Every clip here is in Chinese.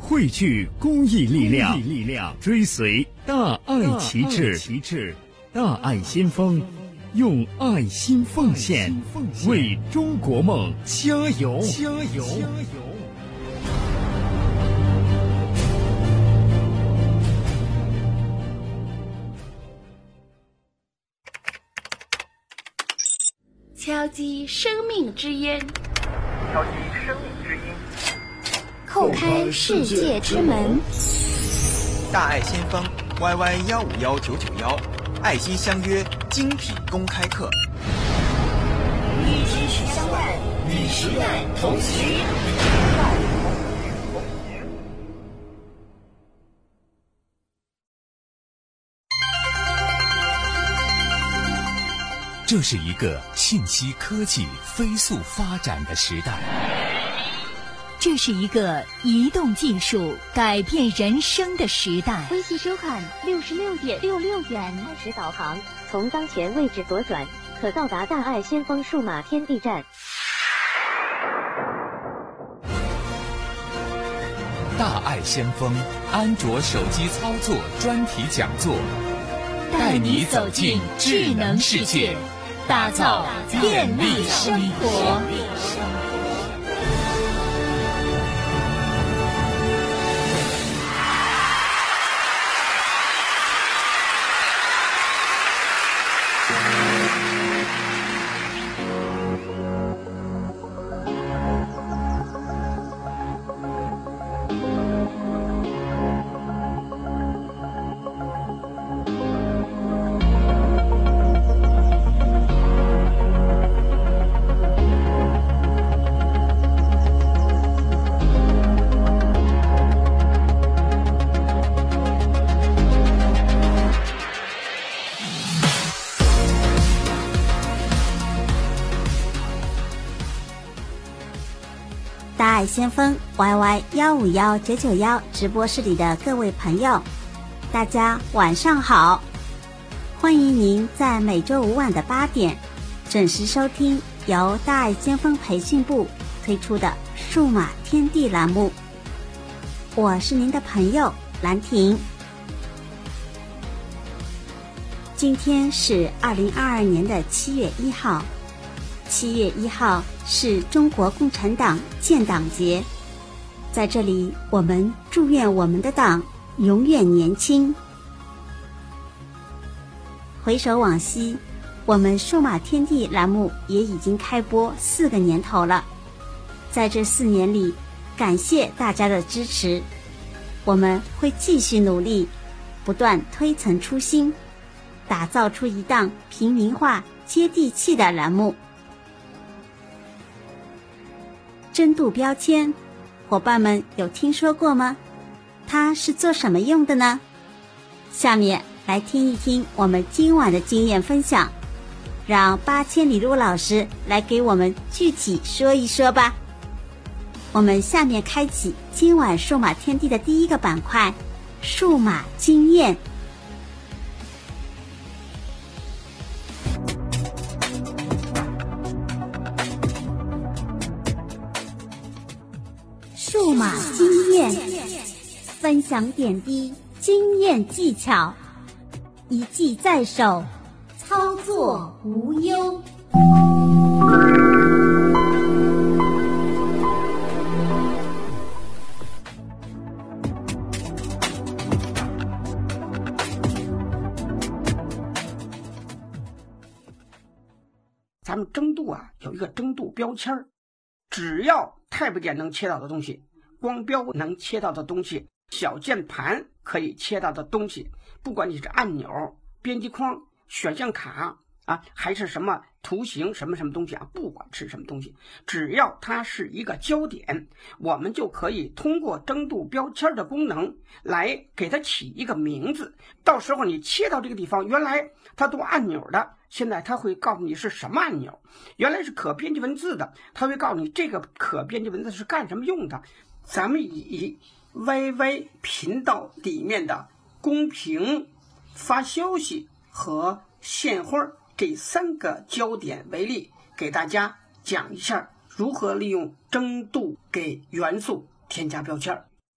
汇聚公益力量，追随大爱旗帜，大爱先锋，用爱心奉献，为中国梦加油！ 敲击生命之音，叩开世界之门。 大爱先锋 YY151991爱心相约精品公开课， 与知识相伴，与时代同行。 这是一个信息科技飞速发展的时代， 这是一个移动技术改变人生的时代。 微信收看66.66元，开始导航，从当前位置左转，可到达大爱先锋数码天地站。 大爱先锋安卓手机操作专题讲座，带你走进智能世界，打造便利生活。 大爱先锋 YY151991直播室里的各位朋友，大家晚上好！欢迎您在每周五晚的8点准时收听由大爱先锋培训部推出的数码天地栏目，我是您的朋友兰婷。今天是2022年的7月1号，7月1号是中国共产党建党节，在这里我们祝愿我们的党永远年轻。回首往昔，我们数码天地栏目也已经开播4个年头了，在这4年里，感谢大家的支持，我们会继续努力，不断推陈出新，打造出一档平民化接地气的栏目。真度标签，伙伴们有听说过吗？它是做什么用的呢？下面来听一听我们今晚的经验分享，让8000里路老师来给我们具体说一说吧。我们下面开启今晚数码天地的第一个板块，数码经验。数码经验，分享点滴经验技巧，一技在手，操作无忧。 咱们蒸镀有一个蒸镀标签，只要Tab键能切到的东西，光标能切到的东西，小键盘可以切到的东西，不管你是按钮、编辑框、选项卡还是什么图形什么东西不管是什么东西，只要它是一个焦点，我们就可以通过蒸镀标签的功能来给它起一个名字。到时候你切到这个地方，原来它都按钮的，现在它会告诉你是什么按钮。原来是可编辑文字的，它会告诉你这个可编辑文字是干什么用的。咱们以 YY 频道里面的公屏、发消息和献花这3个焦点为例，给大家讲一下如何利用蒸镀给元素添加标签。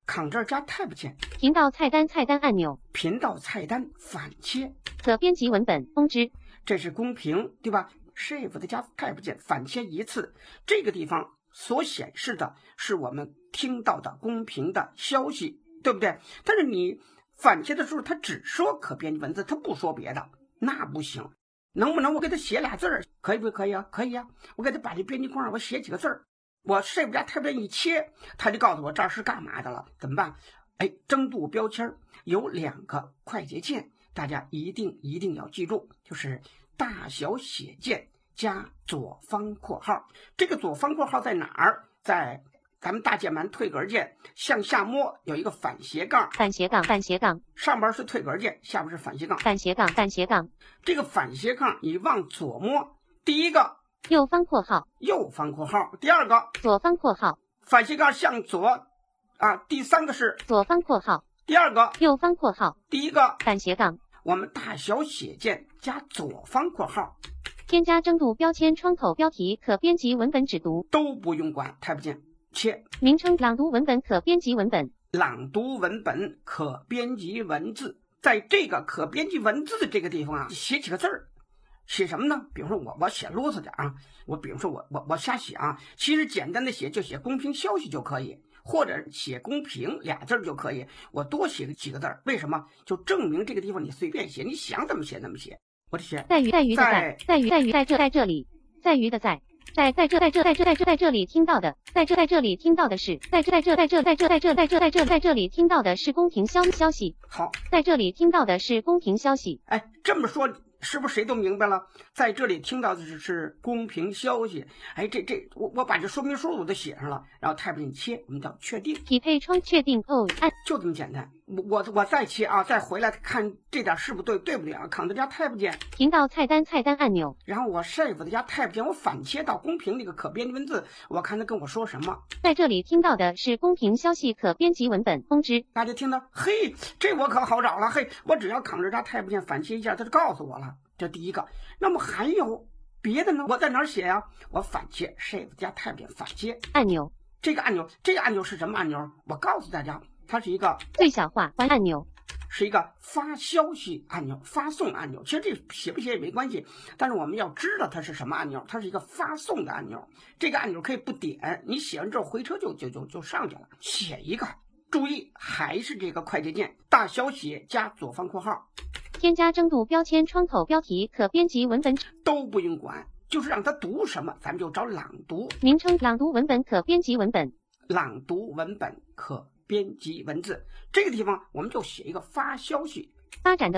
，Ctrl 这儿加 Tab 键， 频道菜单按钮， 频道菜单反切， 可编辑文本通知， 这是公屏，对吧 ？Shift 加 Tab 键反切一次，这个地方所显示的是我们听到的公屏的消息，对不对？但是你反切的时候，它只说可编辑文字，它不说别的，那不行。能不能我给它写俩字儿？可以不可以啊？可以啊，我给它把这编辑框我写几个字儿，我Shift加 Tab 键一切，它就告诉我这儿是干嘛的了，怎么办？哎，蒸镀标签有2个快捷键，大家一定要记住，就是大小写键加左方括号。这个左方括号在哪儿？在咱们大键盘退格键向下摸有一个反斜杠，上边是退格键，下边是反斜杠，这个反斜杠你往左摸，第一个右方括号， 第二个左方括号， 反斜杠向左啊，第三个是左方括号， 第二个右方括号， 第一个反斜杠。 我们大小写键加左方括号， 添加蒸镀标签窗口标题可编辑文本只读， 都不用管 Tab 键切。 名称朗读文本可编辑文本， 朗读文本可编辑文字，在这个可编辑文字的这个地方啊，写几个字儿。写什么呢？比如说我写啰嗦点啊，比如说我瞎写啊，其实简单的写就写公屏消息就可以，或者写公屏俩字就可以，我多写几个字儿，为什么？就证明这个地方你随便写，你想怎么写怎么写。我得写在于的在这里，在于的在这里听到的，在这里听到的是在这里听到的是公屏消息。 好， 在这里听到的是公屏消息。 哎，这么说是不是谁都明白了？在这里听到的是公屏消息。哎，我把这说明书我都写上了，然后 Tab 键切，我们叫确定， 匹配窗确定哦，按就这么简单。我再切啊，再回来看这点是不对不对啊？Ctrl 加 Tab 键， 频道菜单按钮， 然后我 Shift 加 Tab 键，我反切到公屏那个可编辑文字，我看他跟我说什么。 在这里听到的是公屏消息可编辑文本通知。 大家听到，嘿，这我可好找了，嘿，我只要Ctrl加 Tab 键反切一下，他就告诉我了。这第一个，那么还有别的呢？我在哪儿写呀？我反切 Shift 加 Tab 键反切按钮。 这个按钮是什么按钮？我告诉大家，它是一个最小化按钮， 是一个发消息按钮、发送按钮。其实这写不写也没关系，但是我们要知道它是什么按钮，它是一个发送的按钮。这个按钮可以不点，你写完之后回车就上去了。写一个，注意还是这个快捷键，大小写加左方括号。 添加蒸镀标签窗口标题可编辑文本都不用管，就是让它读什么，咱们就找朗读。 名称朗读文本可编辑文本， 朗读文本可编辑文字。这个地方我们就写一个发消息， 发送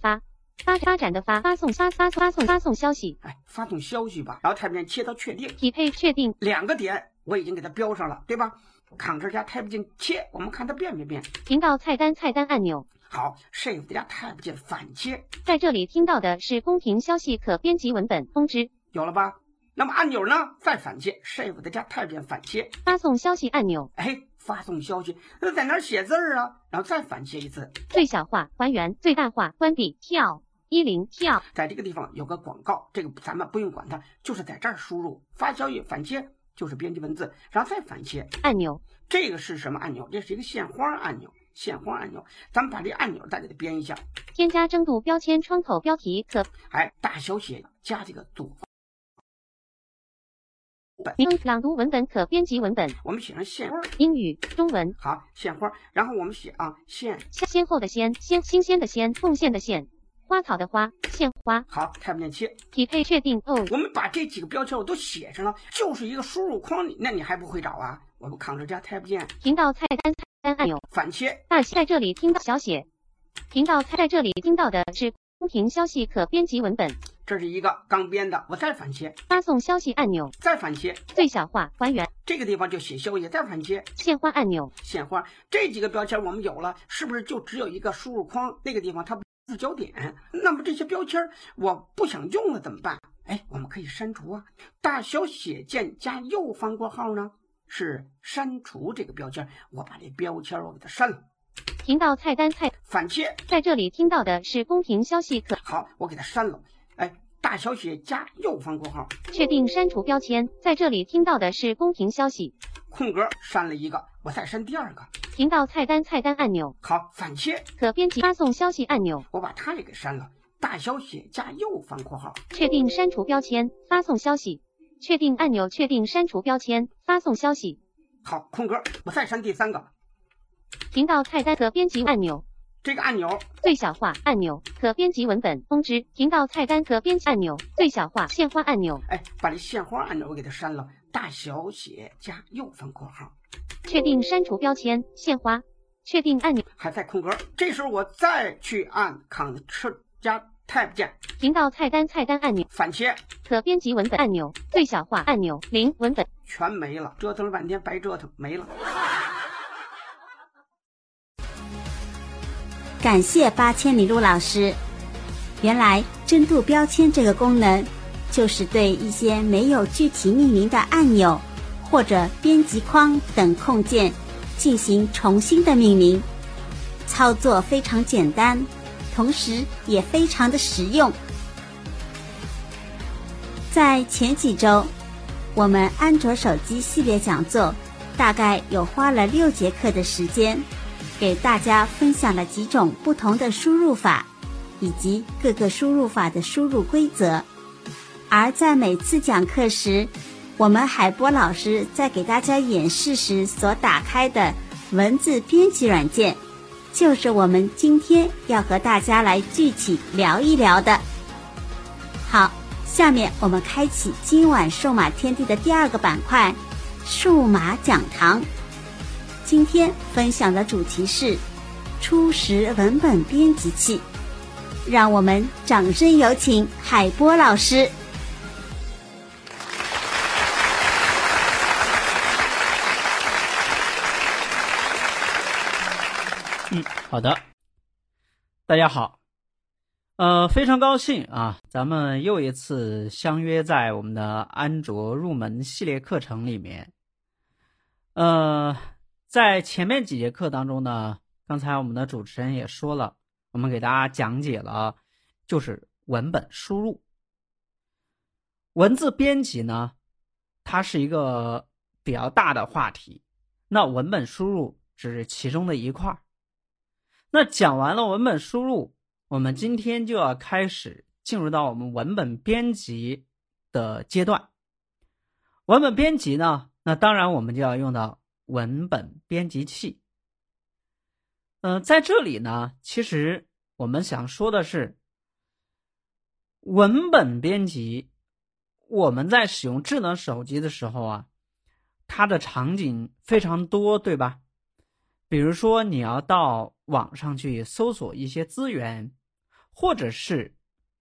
消息， 哎，发送消息吧。然后 Tab 键切到确定， 匹配确定 2个点，我已经给它标上了，对吧？Ctrl 加 Tab 键切，我们看它变没变。 频道菜单按钮。 好 ，Shift 加 Tab 键反切， 在这里听到的是公屏消息可编辑文本通知， 有了吧？那么按钮呢？再反切 ，Shift 加 Tab 键反切， 发送消息按钮。 哎，发送消息，那在哪儿写字儿啊？然后再反切一次， 最小化、还原、最大化、关闭、跳10跳。 在这个地方有个广告，这个咱们不用管它，就是在这儿输入发消息反切，就是编辑文字，然后再反切按钮。 这个是什么按钮？这是一个线花按钮。线花按钮，咱们把这按钮再给它编一下。 添加蒸镀标签窗口标题可， 哎，大小写加这个左方。 朗读文本可编辑文本， 我们写上线花， 英语、中文。 好，线花，然后我们写啊先后的先，新鲜的鲜，贡献的献，花草的花，献花。 好，Tab 键切， 匹配确定哦。 我们把这几个标签我都写上了，就是一个输入框，那你还不会找啊？我们Ctrl加 Tab 键， 频道菜单按钮反切， 大写在这里听到小写，频道在这里听到的是公屏消息可编辑文本， 这是一个刚编的，我再反切， 发送消息按钮， 再反切， 最小化还原， 这个地方就写消息，再反切， 献花按钮， 献花，这几个标签我们有了，是不是就只有一个输入框？那个地方它不是焦点，那么这些标签我不想用了怎么办？哎，我们可以删除啊，大小写键加右方括号呢？是删除这个标签，我把这标签我给它删了。 频道菜单反切， 在这里听到的是公屏消息可， 好，我给它删了。哎，大小写加右方括号， 确定删除标签，在这里听到的是公屏消息。 空格删了一个， 我再删第2个。 停到菜单按钮。 好，反切。 可编辑发送消息按钮。 我把它也给删了，大小写加右方括号。 确定删除标签，发送消息。确定按钮，确定删除标签，发送消息。 好，空格，我再删第3个。 停到菜单可编辑按钮。 这个按钮最小化按钮，可编辑文本通知。停到菜单可编辑按钮，最小化线花按钮。 把这线花按钮我给它删了，大小写加右方括号。 确定删除标签，线花。确定按钮还在空格，这时候我再去按 Ctrl 加 Tab 键。 停到菜单按钮， 反切。 可编辑文本按钮，最小化按钮，0文本全没了，折腾了半天白折腾没了。 感谢8000里路老师。原来真度标签这个功能，就是对一些没有具体命名的按钮或者编辑框等空件进行重新的命名，操作非常简单，同时也非常的实用。在前几周，我们安卓手机系列讲座大概有花了6节课的时间，给大家分享了几种不同的输入法，以及各个输入法的输入规则。而在每次讲课时，我们海波老师在给大家演示时所打开的文字编辑软件，就是我们今天要和大家来具体聊一聊的。好，下面我们开启今晚数码天地的第2个板块，数码讲堂。今天分享的主题是初识文本编辑器，让我们掌声有请海波老师。 好的，大家好，非常高兴啊，咱们又一次相约在我们的安卓入门系列课程里面。在前面几节课当中呢，刚才我们的主持人也说了，我们给大家讲解了就是文本输入。文字编辑呢，它是一个比较大的话题，那文本输入只是其中的一块。那讲完了文本输入，我们今天就要开始进入到我们文本编辑的阶段。文本编辑呢，那当然我们就要用到文本编辑器。在这里呢，其实我们想说的是，文本编辑，我们在使用智能手机的时候啊，它的场景非常多，对吧？比如说你要到网上去搜索一些资源，或者是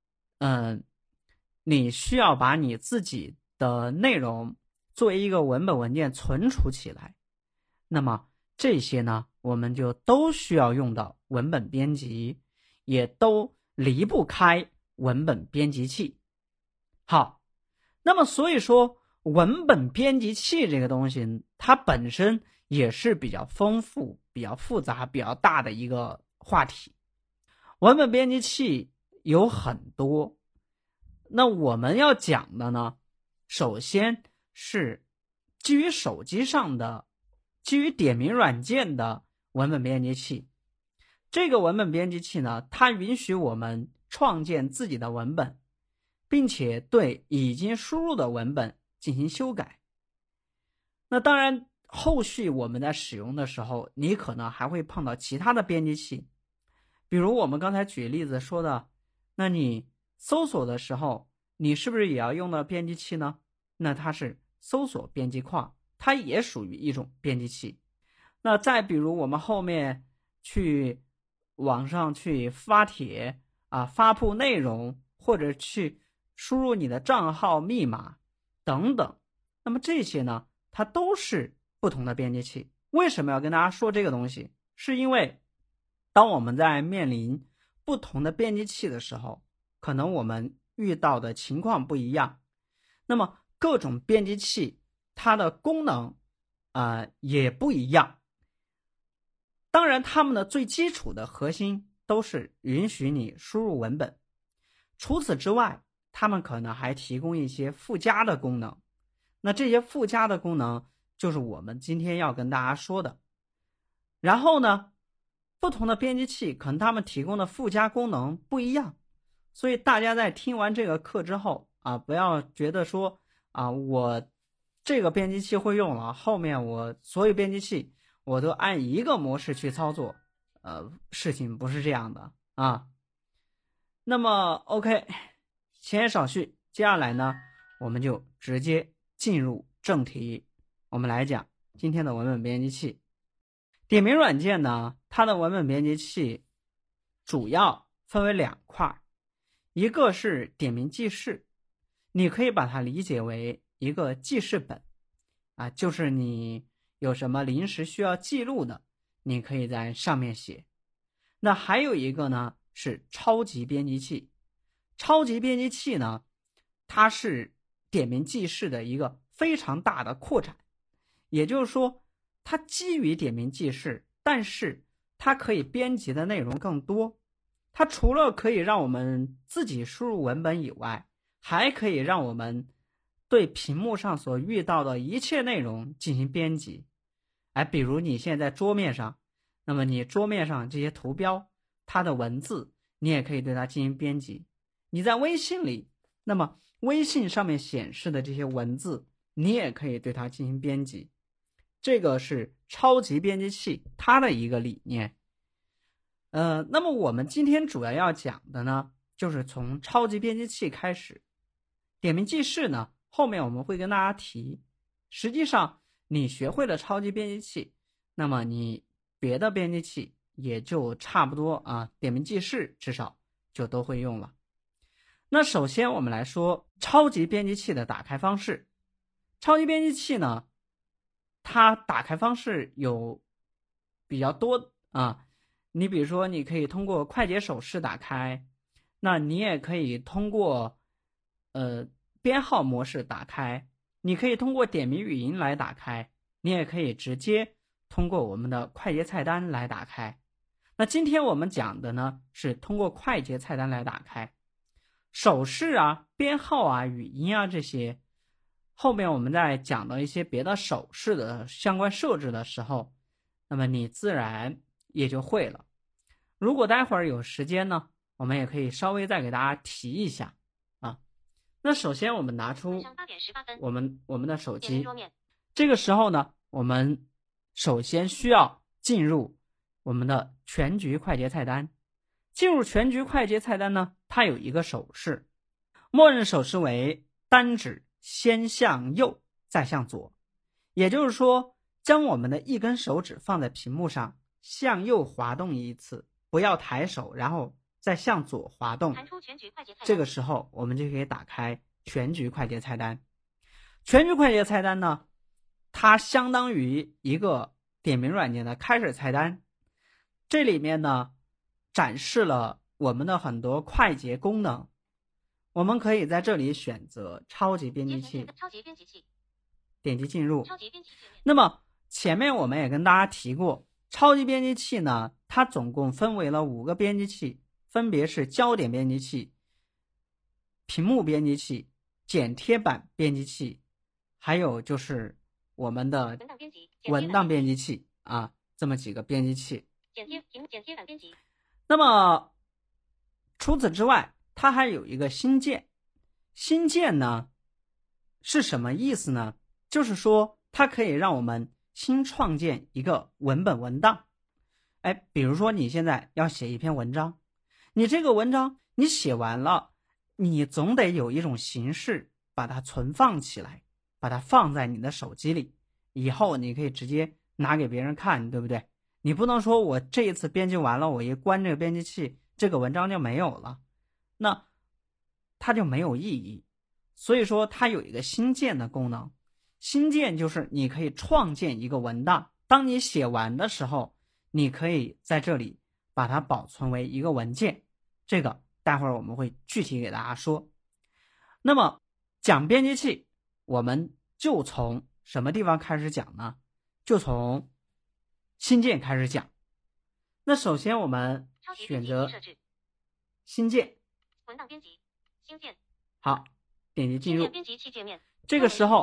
你需要把你自己的内容作为一个文本文件存储起来，那么这些呢，我们就都需要用到文本编辑，也都离不开文本编辑器。好，那么所以说文本编辑器这个东西，它本身也是比较丰富、比较复杂、比较大的一个话题。文本编辑器有很多，那我们要讲的呢，首先是基于手机上的、基于点名软件的文本编辑器。这个文本编辑器呢，它允许我们创建自己的文本，并且对已经输入的文本进行修改。那当然后续我们在使用的时候，你可能还会碰到其他的编辑器，比如我们刚才举例子说的，那你搜索的时候，你是不是也要用到编辑器呢？那它是搜索编辑框，它也属于一种编辑器。那再比如我们后面去网上去发帖啊，发布内容，或者去输入你的账号密码等等，那么这些呢，它都是不同的编辑器。为什么要跟大家说这个东西？是因为当我们在面临不同的编辑器的时候，可能我们遇到的情况不一样，那么各种编辑器它的功能也不一样。当然它们的最基础的核心都是允许你输入文本，除此之外，它们可能还提供一些附加的功能。那这些附加的功能就是我们今天要跟大家说的。然后呢，不同的编辑器可能他们提供的附加功能不一样，所以大家在听完这个课之后啊，不要觉得说啊，我这个编辑器会用了，后面我所有编辑器我都按一个模式去操作，事情不是这样的啊。那么 OK， 闲言少叙，接下来呢，我们就直接进入正题，我们来讲今天的文本编辑器。点名软件呢，它的文本编辑器主要分为2块，一个是点名记事，你可以把它理解为一个记事本啊，就是你有什么临时需要记录的，你可以在上面写。那还有一个呢是超级编辑器，超级编辑器呢，它是点名记事的一个非常大的扩展，也就是说它基于点名记事，但是它可以编辑的内容更多。它除了可以让我们自己输入文本以外，还可以让我们对屏幕上所遇到的一切内容进行编辑。比如你现在桌面上，那么你桌面上这些图标，它的文字你也可以对它进行编辑。你在微信里，那么微信上面显示的这些文字你也可以对它进行编辑。这个是超级编辑器它的一个理念。那么我们今天主要讲的呢，就是从超级编辑器开始。点名记事呢，后面我们会跟大家提。实际上你学会了超级编辑器，那么你别的编辑器也就差不多啊，点名记事至少就都会用了。那首先我们来说超级编辑器的打开方式。超级编辑器呢，它打开方式有比较多啊。你比如说你可以通过快捷手势打开，那你也可以通过编号模式打开，你可以通过点名语音来打开，你也可以直接通过我们的快捷菜单来打开。那今天我们讲的呢，是通过快捷菜单来打开。手势啊、编号啊、语音啊这些，后面我们在讲到一些别的手势的相关设置的时候，那么你自然也就会了。如果待会儿有时间呢，我们也可以稍微再给大家提一下啊。那首先我们拿出我们的手机，这个时候呢，我们首先需要进入我们的全局快捷菜单。进入全局快捷菜单呢，它有一个手势，默认手势为单指先向右再向左，也就是说将我们的一根手指放在屏幕上，向右滑动一次，不要抬手，然后再向左滑动。这个时候我们就可以打开全局快捷菜单。全局快捷菜单呢，它相当于一个点名软件的开始菜单，这里面呢展示了我们的很多快捷功能。我们可以在这里选择超级编辑器，点击进入。那么前面我们也跟大家提过，超级编辑器呢，它总共分为了5个编辑器，分别是焦点编辑器、屏幕编辑器、剪贴板编辑器，还有就是我们的文档编辑器啊，这么几个编辑器。剪贴板编辑。那么除此之外，它还有一个新建。新建呢是什么意思呢？就是说它可以让我们新创建一个文本文档。比如说你现在要写一篇文章，你这个文章你写完了，你总得有一种形式把它存放起来，把它放在你的手机里，以后你可以直接拿给别人看，对不对？你不能说我这一次编辑完了，我一关这个编辑器，这个文章就没有了，那它就没有意义。所以说它有一个新建的功能。新建就是你可以创建一个文档，当你写完的时候，你可以在这里把它保存为一个文件。这个待会儿我们会具体给大家说。那么讲编辑器，我们就从什么地方开始讲呢？就从新建开始讲。那首先我们选择新建， 文档编辑，新建。 好，点击进入。 编辑器界面。 这个时候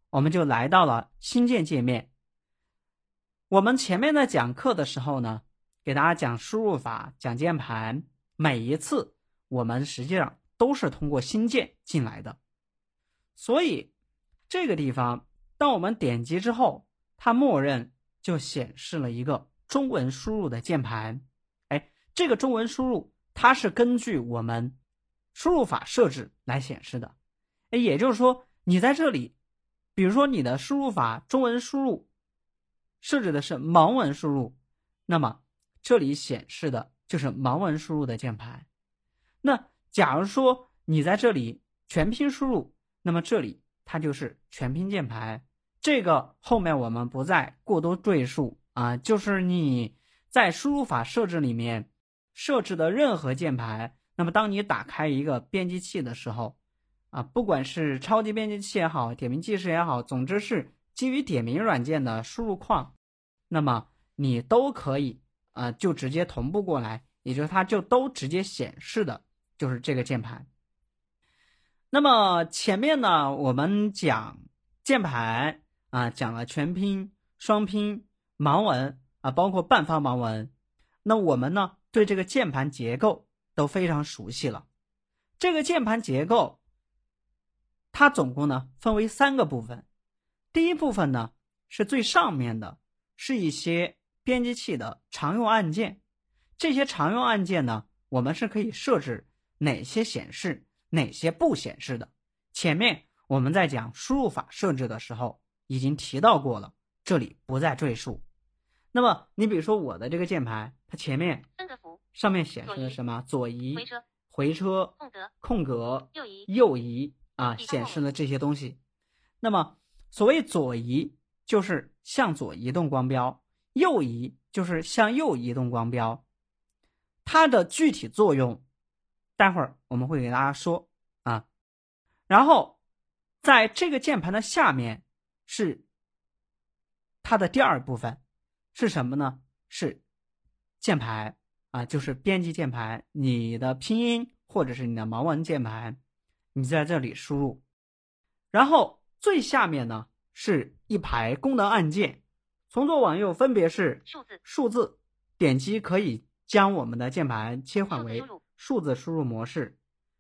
我们就来到了新建界面。我们前面在讲课的时候呢，给大家讲输入法，讲键盘，每一次我们实际上都是通过新建进来的。所以这个地方当我们点击之后，它默认就显示了一个中文输入的键盘。这个中文输入它是根据我们输入法设置来显示的。也就是说你在这里，比如说你的输入法中文输入设置的是盲文输入，那么这里显示的就是盲文输入的键盘。那假如说你在这里全拼输入，那么这里它就是全拼键盘。这个后面我们不再过多赘述啊，就是你在输入法设置里面设置的任何键盘，那么当你打开一个编辑器的时候啊，不管是超级编辑器也好，点名记事也好，总之是基于点名软件的输入框，那么你都可以就直接同步过来，也就是它就都直接显示的就是这个键盘。那么前面呢我们讲键盘讲了全拼、双拼、盲文包括半发盲文，那我们呢对这个键盘结构都非常熟悉了。这个键盘结构它总共呢分为3个部分。第一部分呢是最上面的，是一些编辑器的常用按键。这些常用按键呢，我们是可以设置哪些显示，哪些不显示的。前面我们在讲输入法设置的时候已经提到过了，这里不再赘述。那么你比如说我的这个键盘，它前面上面显示的什么？左移、回车、空格、右移显示了这些东西。那么所谓左移就是向左移动光标，右移就是向右移动光标。它的具体作用待会儿我们会给大家说然后在这个键盘的下面是它的第二部分，是什么呢？是键盘就是编辑键盘，你的拼音或者是你的盲文键盘，你在这里输入。然后最下面呢是一排功能按键，从左往右分别是数字，点击可以将我们的键盘切换为数字输入模式。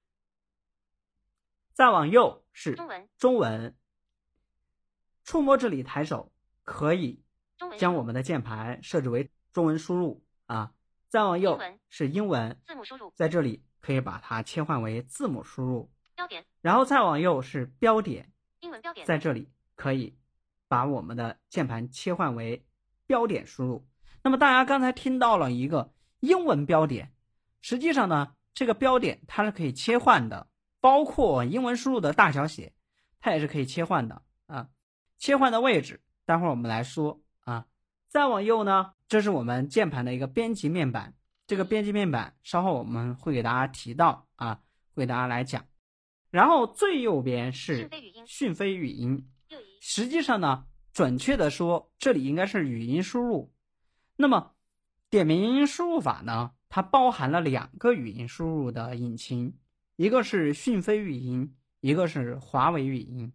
再往右是中文，触摸这里抬手可以将我们的键盘设置为中文输入再往右是英文，在这里可以把它切换为字母输入。然后再往右是标点，在这里可以把我们的键盘切换为标点输入。那么大家刚才听到了一个英文标点，实际上呢这个标点它是可以切换的，包括英文输入的大小写它也是可以切换的切换的位置待会儿我们来说再往右呢，这是我们键盘的一个编辑面板，这个编辑面板稍后我们会给大家提到会给大家来讲。然后最右边是讯飞语音，实际上呢准确的说这里应该是语音输入。那么点名输入法呢，它包含了2个语音输入的引擎，一个是讯飞语音，一个是华为语音。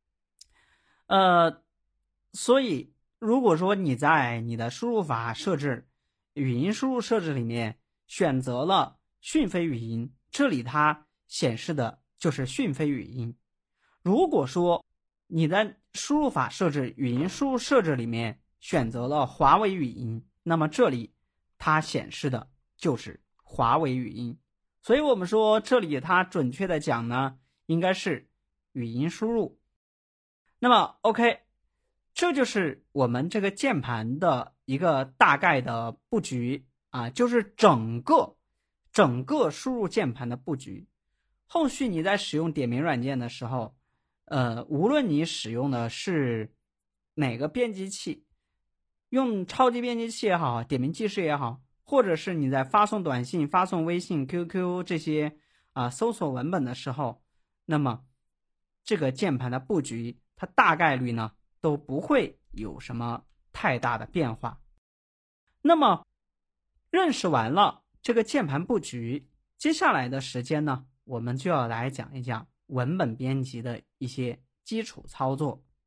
所以如果说你在你的输入法设置语音输入设置里面选择了讯飞语音，这里它显示的就是讯飞语音。如果说你在输入法设置语音输入设置里面选择了华为语音，那么这里它显示的就是华为语音。所以我们说这里它准确的讲呢应该是语音输入。那么 OK， 这就是我们这个键盘的一个大概的布局就是整个输入键盘的布局。后续你在使用点名软件的时候无论你使用的是哪个编辑器，用超级编辑器也好，点名记事也好，或者是你在发送短信、发送微信、QQ 这些搜索文本的时候，那么这个键盘的布局它大概率呢都不会有什么太大的变化。那么认识完了这个键盘布局，接下来的时间呢我们就要来讲一讲文本编辑的一些基础操作。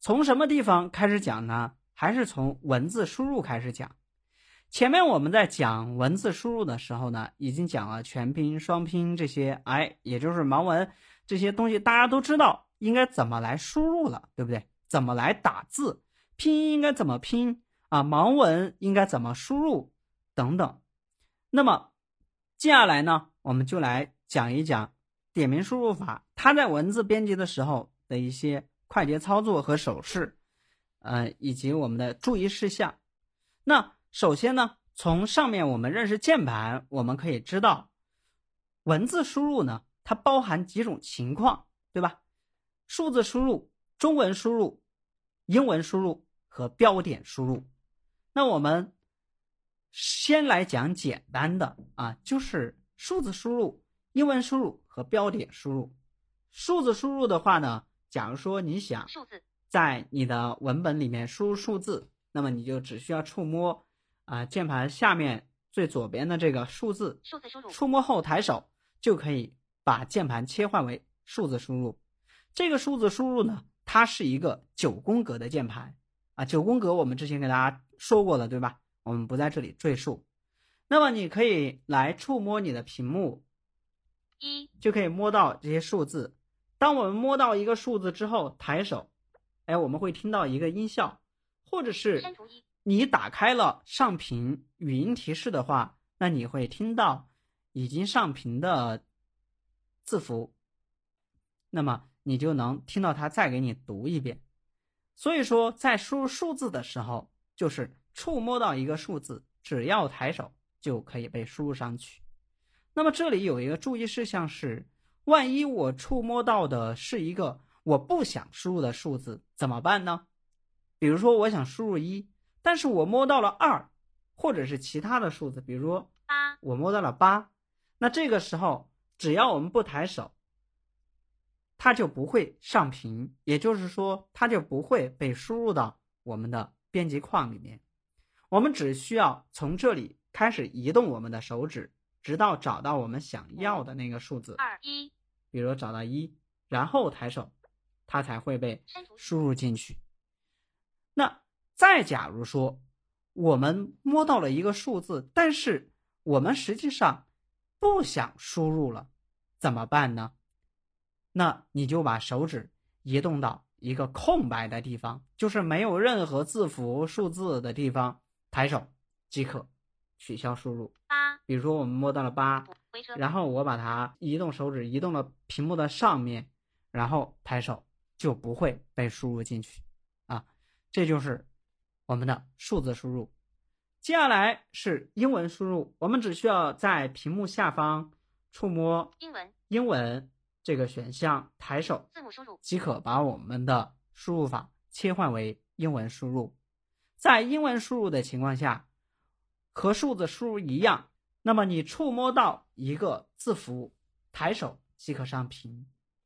从什么地方开始讲呢？还是从文字输入开始讲。前面我们在讲文字输入的时候呢，已经讲了全拼、双拼这些，也就是盲文这些东西，大家都知道应该怎么来输入了，对不对？怎么来打字，拼音应该怎么拼啊？盲文应该怎么输入等等。那么接下来呢，我们就来讲一讲点名输入法，它在文字编辑的时候的一些快捷操作和手势，以及我们的注意事项。那首先呢，从上面我们认识键盘，我们可以知道文字输入呢，它包含几种情况，对吧？数字输入、中文输入、英文输入和标点输入。那我们先来讲简单的就是数字输入、英文输入和标点输入。数字输入的话呢，假如说你想在你的文本里面输入数字，那么你就只需要触摸键盘下面最左边的这个数字输入，触摸后抬手就可以把键盘切换为数字输入。这个数字输入呢，它是一个9宫格的键盘9宫格我们之前给大家说过了，对吧？我们不在这里赘述。那么你可以来触摸你的屏幕，就可以摸到这些数字。当我们摸到一个数字之后抬手，我们会听到一个音效，或者是你打开了上屏语音提示的话，那你会听到已经上屏的字符，那么你就能听到它再给你读一遍。所以说在输入数字的时候，就是触摸到一个数字，只要抬手就可以被输入上去。那么这里有一个注意事项是，万一我触摸到的是一个我不想输入的数字怎么办呢？比如说我想输入1，但是我摸到了2，或者是其他的数字，比如说我摸到了8，那这个时候只要我们不抬手，它就不会上屏，也就是说它就不会被输入到我们的编辑框里面。我们只需要从这里开始移动我们的手指，直到找到我们想要的那个数字 2，1， 比如找到1，然后抬手，它才会被输入进去。那再假如说我们摸到了一个数字，但是我们实际上不想输入了，怎么办呢？那你就把手指移动到一个空白的地方，就是没有任何字符数字的地方，抬手即可取消输入。比如说我们摸到了8，然后我把它移动手指移动了屏幕的上面，然后抬手，就不会被输入进去这就是我们的数字输入。接下来是英文输入，我们只需要在屏幕下方触摸英文这个选项，抬手字母输入即可把我们的输入法切换为英文输入。在英文输入的情况下，和数字输入一样，那么你触摸到一个字符，抬手即可上屏。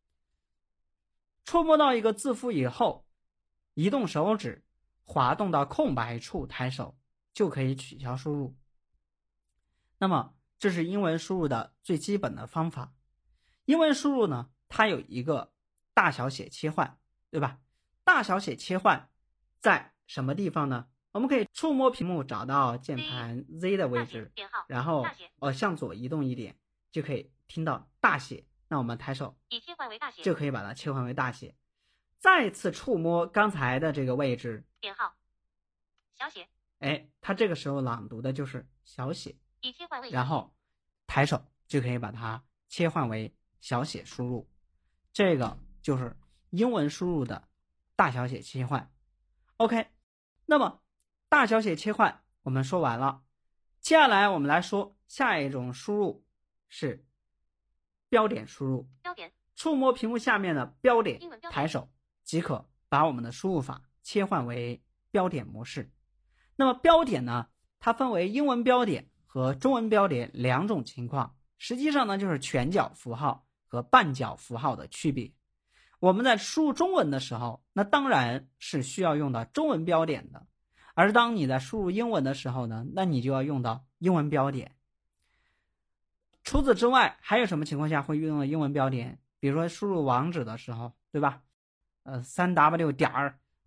触摸到一个字符以后，移动手指滑动到空白处，抬手就可以取消输入。那么这是英文输入的最基本的方法。英文输入呢，它有一个大小写切换，对吧？大小写切换在什么地方呢？我们可以触摸屏幕，找到键盘 Z 的位置，然后向左移动一点，就可以听到大写。那我们抬手就可以把它切换为大写。再次触摸刚才的这个位置， 点号小写， 它这个时候朗读的就是小写，然后抬手就可以把它切换为小写输入。这个就是英文输入的大小写切换。 OK， 那么大小写切换我们说完了，接下来我们来说下一种输入是标点输入。 标点， 触摸屏幕下面的标点，抬手即可把我们的输入法切换为标点模式。那么标点呢，它分为英文标点和中文标点两种情况，实际上呢就是全角符号和半角符号的区别。我们在输入中文的时候，那当然是需要用到中文标点的，而当你在输入英文的时候呢，那你就要用到英文标点。除此之外，还有什么情况下会运用到英文标点？比如说输入网址的时候，对吧？3W 点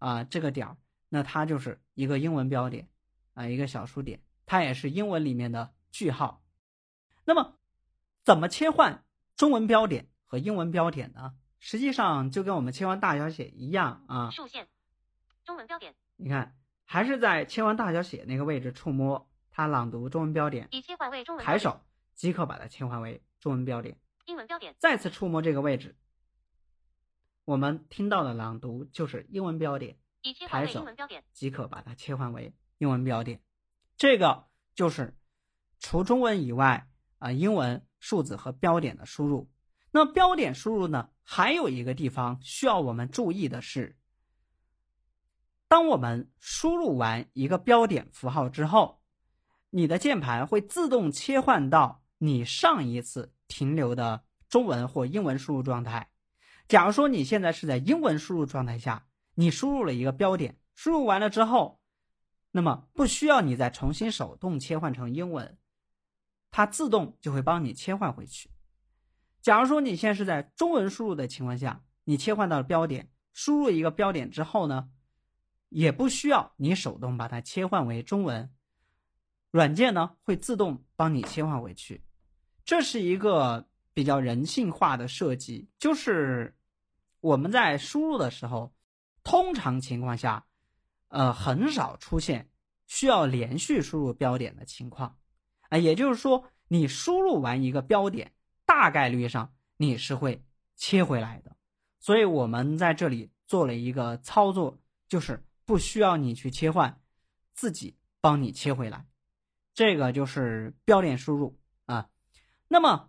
这个点儿，那它就是一个英文标点一个小数点，它也是英文里面的句号。那么怎么切换中文标点和英文标点呢？实际上就跟我们切换大小写一样竖线中文标点， 你看还是在切换大小写那个位置触摸它朗读中文标点， 已切换为中文标点， 抬手即可把它切换为中文标点。 英文标点， 再次触摸这个位置，我们听到的朗读就是英文标点， 已切换为英文标点， 即可把它切换为英文标点。这个就是除中文以外英文、数字和标点的输入。那标点输入呢，还有一个地方需要我们注意的是，当我们输入完一个标点符号之后，你的键盘会自动切换到你上一次停留的中文或英文输入状态。假如说你现在是在英文输入状态下，你输入了一个标点，输入完了之后，那么不需要你再重新手动切换成英文，它自动就会帮你切换回去。假如说你现在是在中文输入的情况下，你切换到了标点，输入一个标点之后呢，也不需要你手动把它切换为中文，软件呢会自动帮你切换回去。这是一个比较人性化的设计，就是我们在输入的时候，通常情况下很少出现需要连续输入标点的情况也就是说你输入完一个标点，大概率上你是会切回来的。所以我们在这里做了一个操作，就是不需要你去切换，自己帮你切回来。这个就是标点输入那么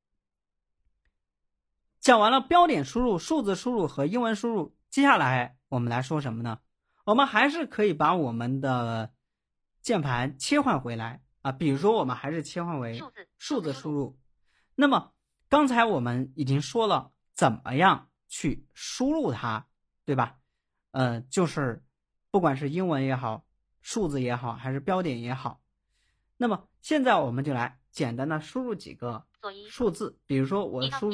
讲完了标点输入、数字输入和英文输入，接下来我们来说什么呢？我们还是可以把我们的键盘切换回来比如说我们还是切换为数字输入。那么刚才我们已经说了怎么样去输入它，对吧？就是不管是英文也好，数字也好，还是标点也好。那么现在我们就来简单的输入几个数字，比如说我输入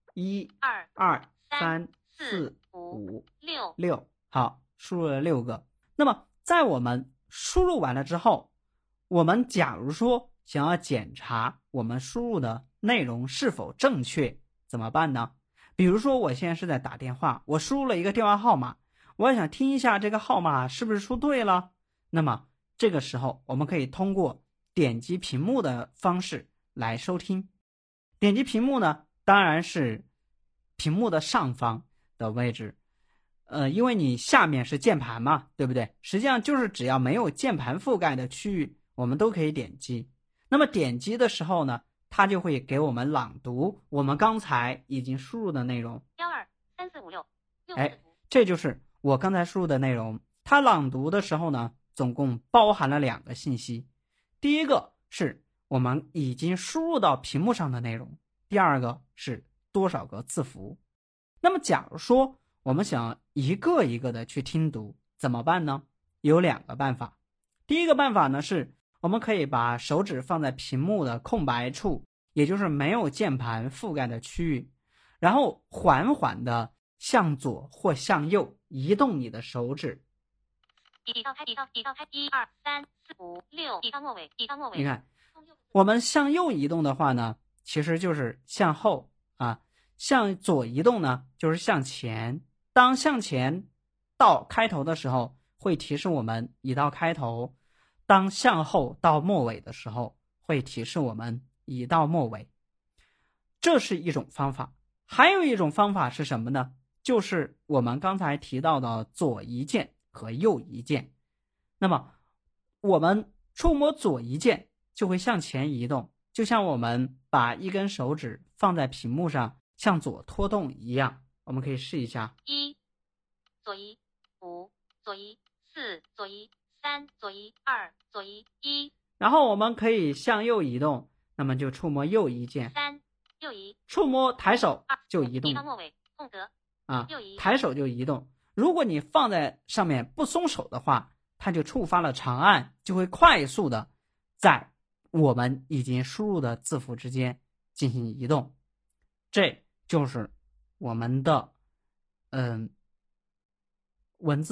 1、2、3、4、5、6，好，输入了6个。那么在我们输入完了之后，我们假如说想要检查我们输入的内容是否正确，怎么办呢？比如说我现在是在打电话，我输入了一个电话号码，我要想听一下这个号码是不是输对了，那么这个时候我们可以通过点击屏幕的方式来收听。点击屏幕呢，当然是屏幕的上方的位置，因为你下面是键盘嘛，对不对？实际上就是只要没有键盘覆盖的区域，我们都可以点击。那么点击的时候呢，它就会给我们朗读我们刚才已经输入的内容。 1234566， 这就是我刚才输入的内容。它朗读的时候呢，总共包含了2个信息。第一个是我们已经输入到屏幕上的内容，第二个是多少个字符。那么假如说我们想一个一个的去听读，怎么办呢？有2个办法。第一个办法呢，是我们可以把手指放在屏幕的空白处，也就是没有键盘覆盖的区域，然后缓缓的向左或向右移动你的手指。 1到开1、2、3、4、5、6，移到末尾，移到末尾。 你看，我们向右移动的话呢，其实就是向后向左移动呢，就是向前。当向前到开头的时候，会提示我们移到开头；当向后到末尾的时候，会提示我们移到末尾。这是一种方法。还有一种方法是什么呢？就是我们刚才提到的左移键和右移键。那么我们触摸左移键就会向前移动，就像我们把一根手指放在屏幕上向左拖动一样。我们可以试一下 ：1左移，5左移，4左移，3左移，2左移，1。 然后我们可以向右移动，那么就触摸右移键 ，3右移， 触摸抬手就移动， 移到末尾，空格右移， 抬手就移动。如果你放在上面不松手的话，它就触发了长按，就会快速的在我们已经输入的字符之间进行移动。这就是我们的文字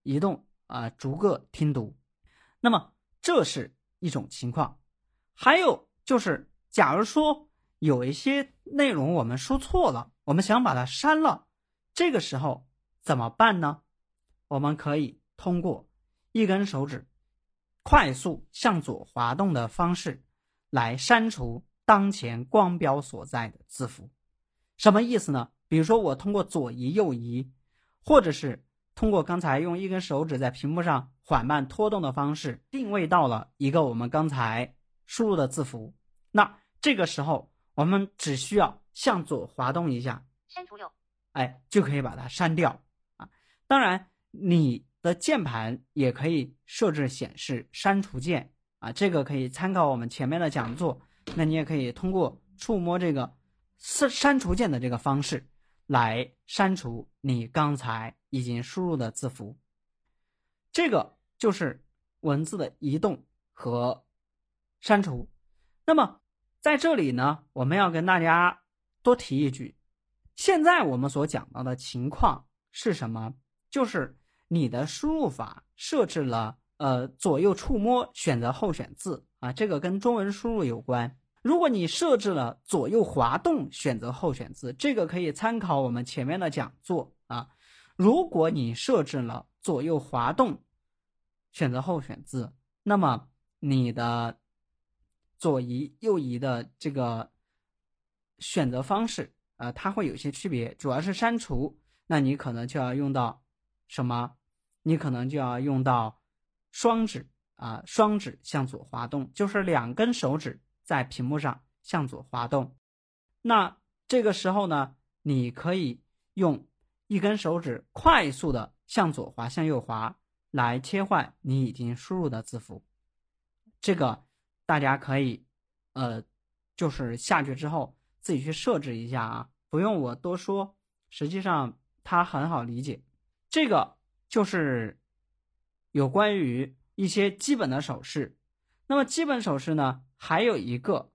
移动逐个听读。那么这是一种情况。还有就是假如说有一些内容我们输错了，我们想把它删了，这个时候怎么办呢？我们可以通过一根手指快速向左滑动的方式来删除当前光标所在的字符。什么意思呢？比如说我通过左移右移，或者是通过刚才用一根手指在屏幕上缓慢拖动的方式定位到了一个我们刚才输入的字符，那这个时候我们只需要向左滑动一下， 删除6， 就可以把它删掉当然你的键盘也可以设置显示删除键这个可以参考我们前面的讲座。那你也可以通过触摸这个删除键的这个方式来删除你刚才已经输入的字符。这个就是文字的移动和删除。那么在这里呢，我们要跟大家多提一句，现在我们所讲到的情况是什么？就是你的输入法设置了左右触摸选择后选字这个跟中文输入有关。如果你设置了左右滑动选择后选字，这个可以参考我们前面的讲座如果你设置了左右滑动选择后选字，那么你的左移右移的这个选择方式它会有些区别，主要是删除，那你可能就要用到什么？你可能就要用到双指双指向左滑动，就是2根手指在屏幕上向左滑动。那这个时候呢，你可以用一根手指快速的向左滑向右滑来切换你已经输入的字符。这个大家可以就是下去之后自己去设置一下不用我多说，实际上它很好理解。这个就是有关于一些基本的手势。那么基本手势呢，还有一个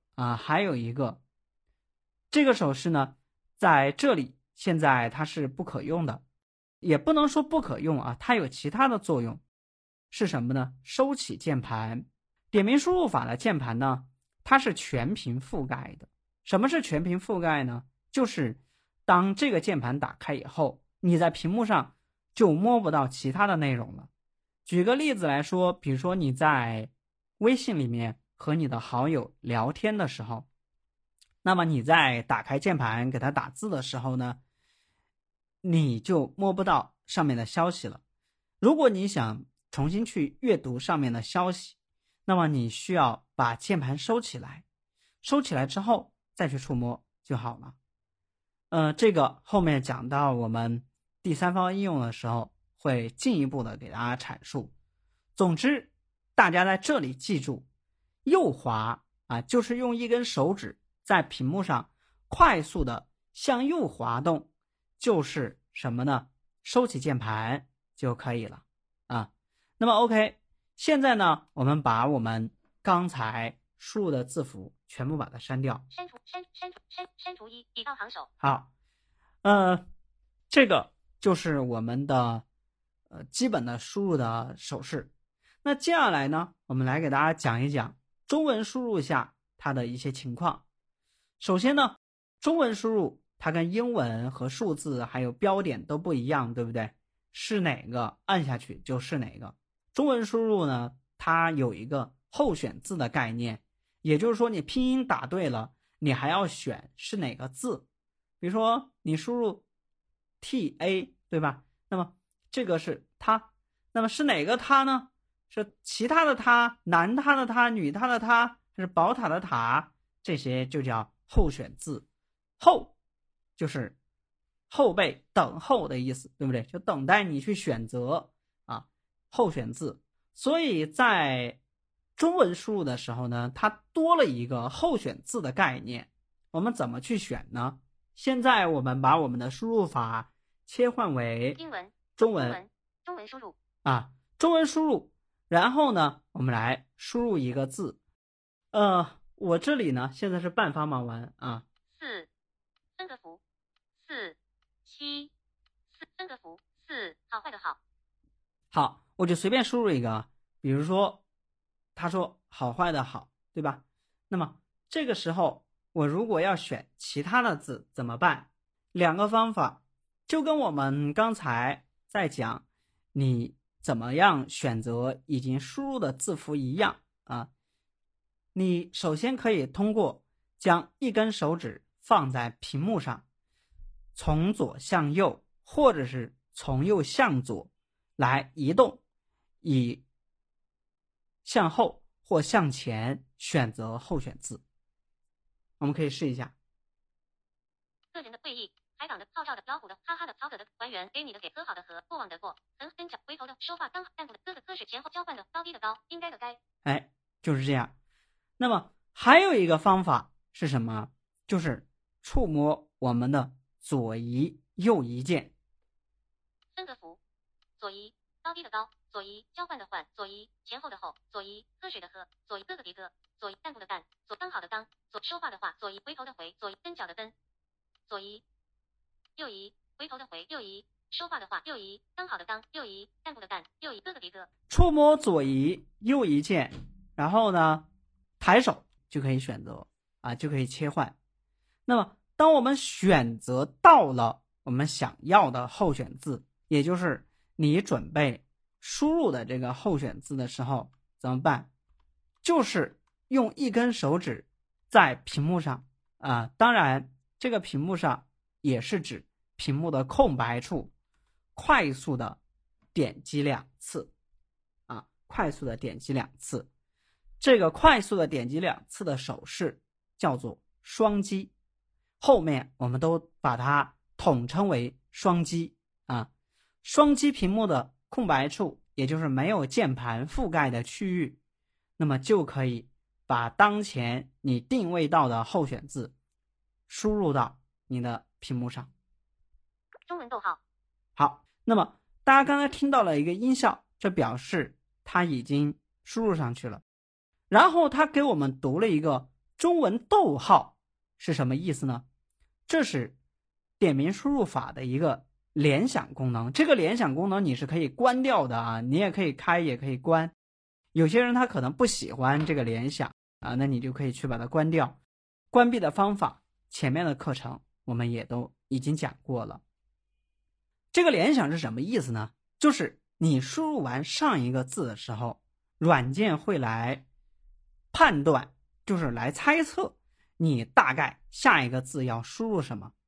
这个手势呢，在这里现在它是不可用的，也不能说不可用它有其他的作用。是什么呢？收起键盘。点名输入法的键盘呢，它是全屏覆盖的。什么是全屏覆盖呢？就是当这个键盘打开以后，你在屏幕上就摸不到其他的内容了。举个例子来说，比如说你在微信里面和你的好友聊天的时候，那么你在打开键盘给他打字的时候呢，你就摸不到上面的消息了。如果你想重新去阅读上面的消息，那么你需要把键盘收起来，收起来之后再去触摸就好了。这个后面讲到我们第三方应用的时候会进一步的给大家阐述。总之大家在这里记住，右滑就是用一根手指在屏幕上快速的向右滑动，就是什么呢？收起键盘就可以了那么 OK， 现在呢，我们把我们刚才输入的字符全部把它删掉。 删除1，已到行首。 好，这个就是我们的基本的输入的手势。那接下来呢，我们来给大家讲一讲中文输入下它的一些情况。首先呢，中文输入它跟英文和数字还有标点都不一样，对不对？是哪个按下去就是哪个。中文输入呢，它有一个后选字的概念，也就是说你拼音打对了，你还要选是哪个字。比如说你输入 TA 对吧，那么这个是它，那么是哪个它呢？是其他的它、男他的他、女他的他，还是宝塔的塔？这些就叫后选字。后就是后备等候的意思，对不对？就等待你去选择后选字。所以在中文输入的时候呢，它多了一个后选字的概念。我们怎么去选呢？现在我们把我们的输入法切换为英文、 中文输入中文输入。然后呢，我们来输入一个字。我这里呢现在是半方盲文 4分隔符4 7 4分隔符4好坏的好。 好，我就随便输入一个，比如说他说好坏的好，对吧？那么这个时候我如果要选其他的字怎么办？两个方法，就跟我们刚才在讲你怎么样选择已经输入的字符一样啊。你首先可以通过将一根手指放在屏幕上，从左向右或者是从右向左来移动，以向后或向前选择候选字。我们可以试一下。 个人的会议，海港的、号召的、老虎的、哈哈的、曹格的、官员给你的、给喝好的喝、过往的过、跟脚、回头的、说话刚好、干部的、哥的、科水前后交换的、高低的高、应该的该。 哎，就是这样。那么还有一个方法是什么？就是触摸我们的左移右移键。 分隔符，左移，高低的高，左移，交换的换，左移，前后的后，左移，喝水的喝，左移，哥的别哥，左移，干部的干，左刚好的刚，左说话的话，左移，回头的回，左移，跟脚的跟，左移，右移，回头的回，右移，说话的话，右移，刚好的刚，右移，干部的干，右移，哥的别哥。 触摸左移右移键，然后呢抬手就可以选择啊，就可以切换。那么当我们选择到了我们想要的候选字，也就是你准备输入的这个候选字的时候怎么办？就是用一根手指在屏幕上当然这个屏幕上也是指屏幕的空白处快速的点击2次快速的点击2次。这个快速的点击2次的手势叫做双击，后面我们都把它统称为双击双击屏幕的空白处，也就是没有键盘覆盖的区域，那么就可以把当前你定位到的候选字输入到你的屏幕上。 中文逗号。 好，那么大家刚才听到了一个音效，这表示它已经输入上去了。然后他给我们读了一个中文逗号，是什么意思呢？这是点名输入法的一个联想功能。这个联想功能你是可以关掉的你也可以开也可以关。有些人他可能不喜欢这个联想那你就可以去把它关掉。关闭的方法前面的课程我们也都已经讲过了。这个联想是什么意思呢？就是你输入完上一个字的时候，软件会来判断，就是来猜测你大概下一个字要输入什么。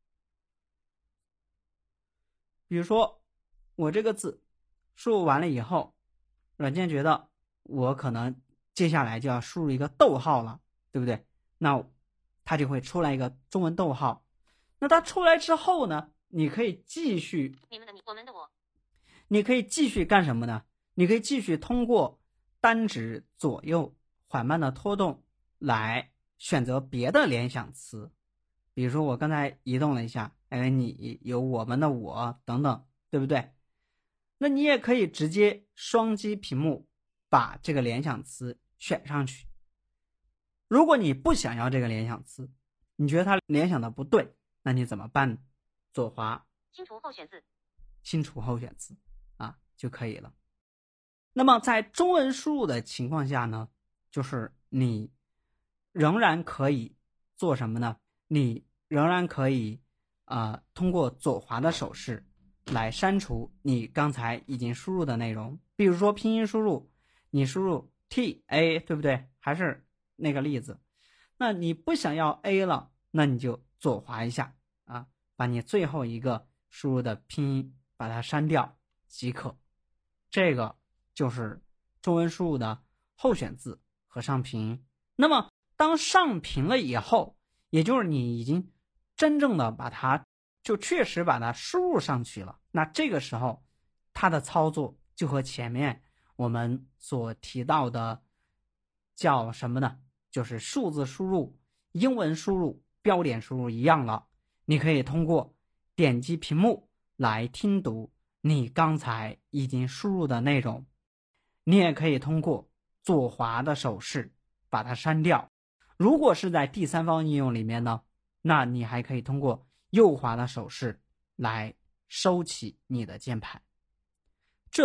比如说我这个字输入完了以后，软件觉得我可能接下来就要输入一个逗号了，对不对？那它就会出来一个中文逗号。那它出来之后呢，你可以继续你们的你，我们的我。 你可以继续干什么呢？你可以继续通过单指左右缓慢的拖动来选择别的联想词。比如说我刚才移动了一下，你有我们的我等等，对不对？那你也可以直接双击屏幕把这个联想词选上去。如果你不想要这个联想词，你觉得它联想的不对，那你怎么办呢？左滑清除候选字， 清除候选词就可以了。那么在中文输入的情况下呢，就是你仍然可以做什么呢？你仍然可以通过左滑的手势来删除你刚才已经输入的内容。比如说拼音输入，你输入 TA 对不对？还是那个例子，那你不想要 A 了，那你就左滑一下把你最后一个输入的拼音把它删掉即可。这个就是中文输入的候选字和上屏。那么当上屏了以后，也就是你已经真正的把它就确实把它输入上去了，那这个时候它的操作就和前面我们所提到的叫什么呢？就是数字输入、英文输入、标点输入一样了。你可以通过点击屏幕来听读你刚才已经输入的内容，你也可以通过左滑的手势把它删掉。如果是在第三方应用里面呢，那你还可以通过右滑的手势来收起你的键盘。这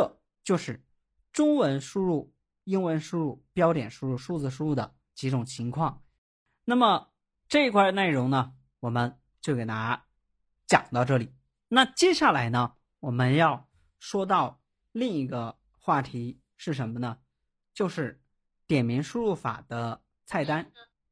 就是中文输入、英文输入、标点输入、数字输入的几种情况。那么这一块内容呢，我们就给大家讲到这里。那接下来呢，我们要说到另一个话题是什么呢？就是点名输入法的菜单。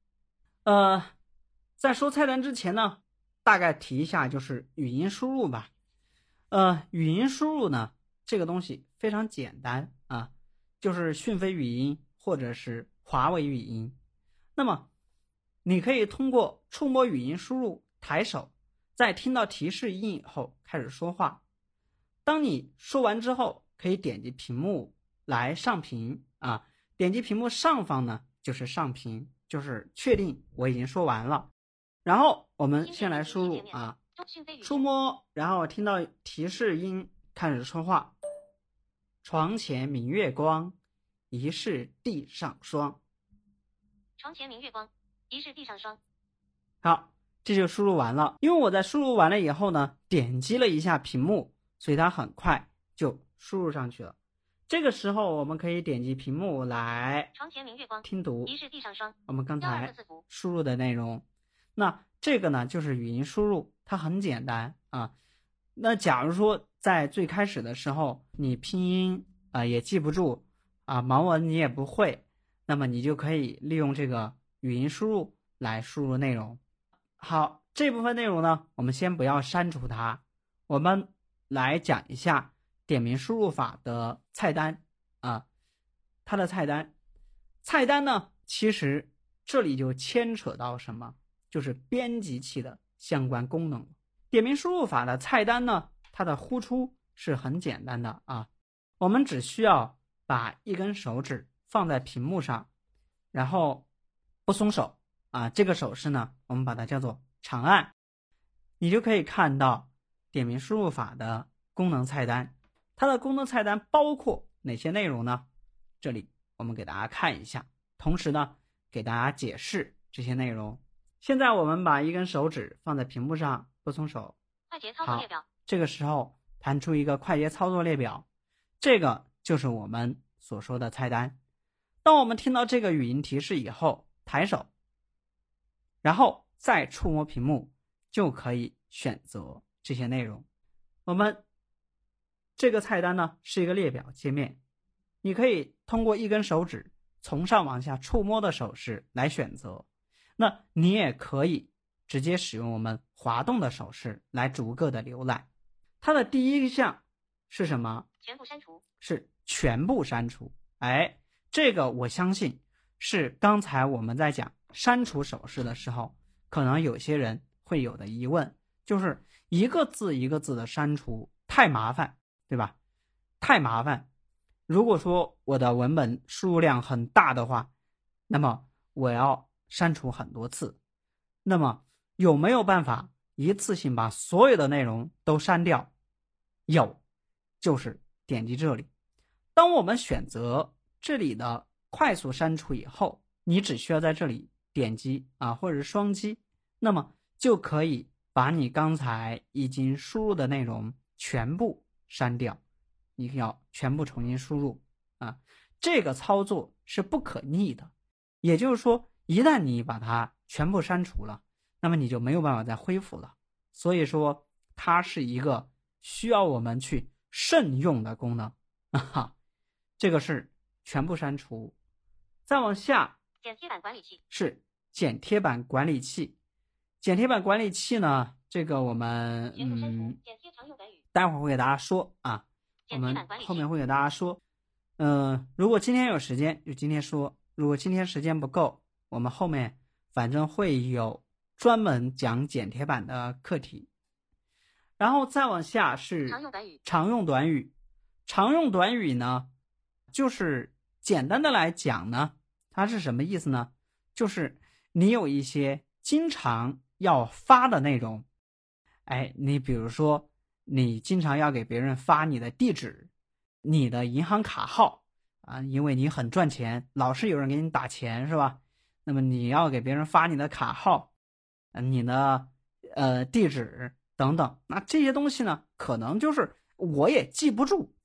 在说菜单之前呢，大概提一下就是语音输入吧。语音输入呢，这个东西非常简单啊，就是讯飞语音或者是华为语音。那么你可以通过触摸语音输入，抬手，在听到提示音以后开始说话。当你说完之后，可以点击屏幕来上屏啊，点击屏幕上方呢就是上屏，就是确定我已经说完了。然后我们先来输入啊，触摸，然后听到提示音开始说话。床前明月光，疑是地上霜。 床前明月光，疑是地上霜。 好，这就输入完了。因为我在输入完了以后呢，点击了一下屏幕，所以它很快就输入上去了。这个时候我们可以点击屏幕来床前明月光， 听读疑是地上霜。 我们刚才输入的内容。那这个呢就是语音输入，它很简单啊。那假如说在最开始的时候你拼音也记不住啊，盲文你也不会，那么你就可以利用这个语音输入来输入内容。好，这部分内容呢我们先不要删除它，我们来讲一下点名输入法的菜单啊。它的菜单呢其实这里就牵扯到什么，就是编辑器的相关功能。点名输入法的菜单呢，它的呼出是很简单的啊，我们只需要把一根手指放在屏幕上，然后不松手啊，这个手势呢我们把它叫做长按，你就可以看到点名输入法的功能菜单。它的功能菜单包括哪些内容呢？这里我们给大家看一下，同时呢给大家解释这些内容。现在我们把一根手指放在屏幕上，不松手。 快捷操作列表。 这个时候弹出一个快捷操作列表，这个就是我们所说的菜单。当我们听到这个语音提示以后，抬手，然后再触摸屏幕，就可以选择这些内容。我们这个菜单呢是一个列表界面，你可以通过一根手指从上往下触摸的手势来选择。那你也可以直接使用我们滑动的手势来逐个的浏览。它的第一项是什么？ 全部删除。 是全部删除。这个我相信是刚才我们在讲删除手势的时候，可能有些人会有的疑问，就是一个字一个字的删除太麻烦，对吧？太麻烦。如果说我的文本输入量很大的话，那么我要删除很多次。那么有没有办法一次性把所有的内容都删掉？有，就是点击这里。当我们选择这里的快速删除以后，你只需要在这里点击或者是双击，那么就可以把你刚才已经输入的内容全部删掉。你要全部重新输入这个操作是不可逆的。也就是说，一旦你把它全部删除了，那么你就没有办法再恢复了。所以说它是一个需要我们去慎用的功能这个是全部删除。再往下， 剪贴板管理器是剪贴板管理器。剪贴板管理器呢，这个我们剪贴常用短语待会儿会给大家说我们后面会给大家说。如果今天有时间就今天说，如果今天时间不够，我们后面反正会有专门讲剪贴板的课题。然后再往下是常用短语。常用短语呢，就是简单的来讲呢，它是什么意思呢？就是你有一些经常要发的内容，你比如说你经常要给别人发你的地址、你的银行卡号因为你很赚钱，老是有人给你打钱是吧？那么你要给别人发你的卡号、你的地址等等，那这些东西呢，可能就是我也记不住，对吧？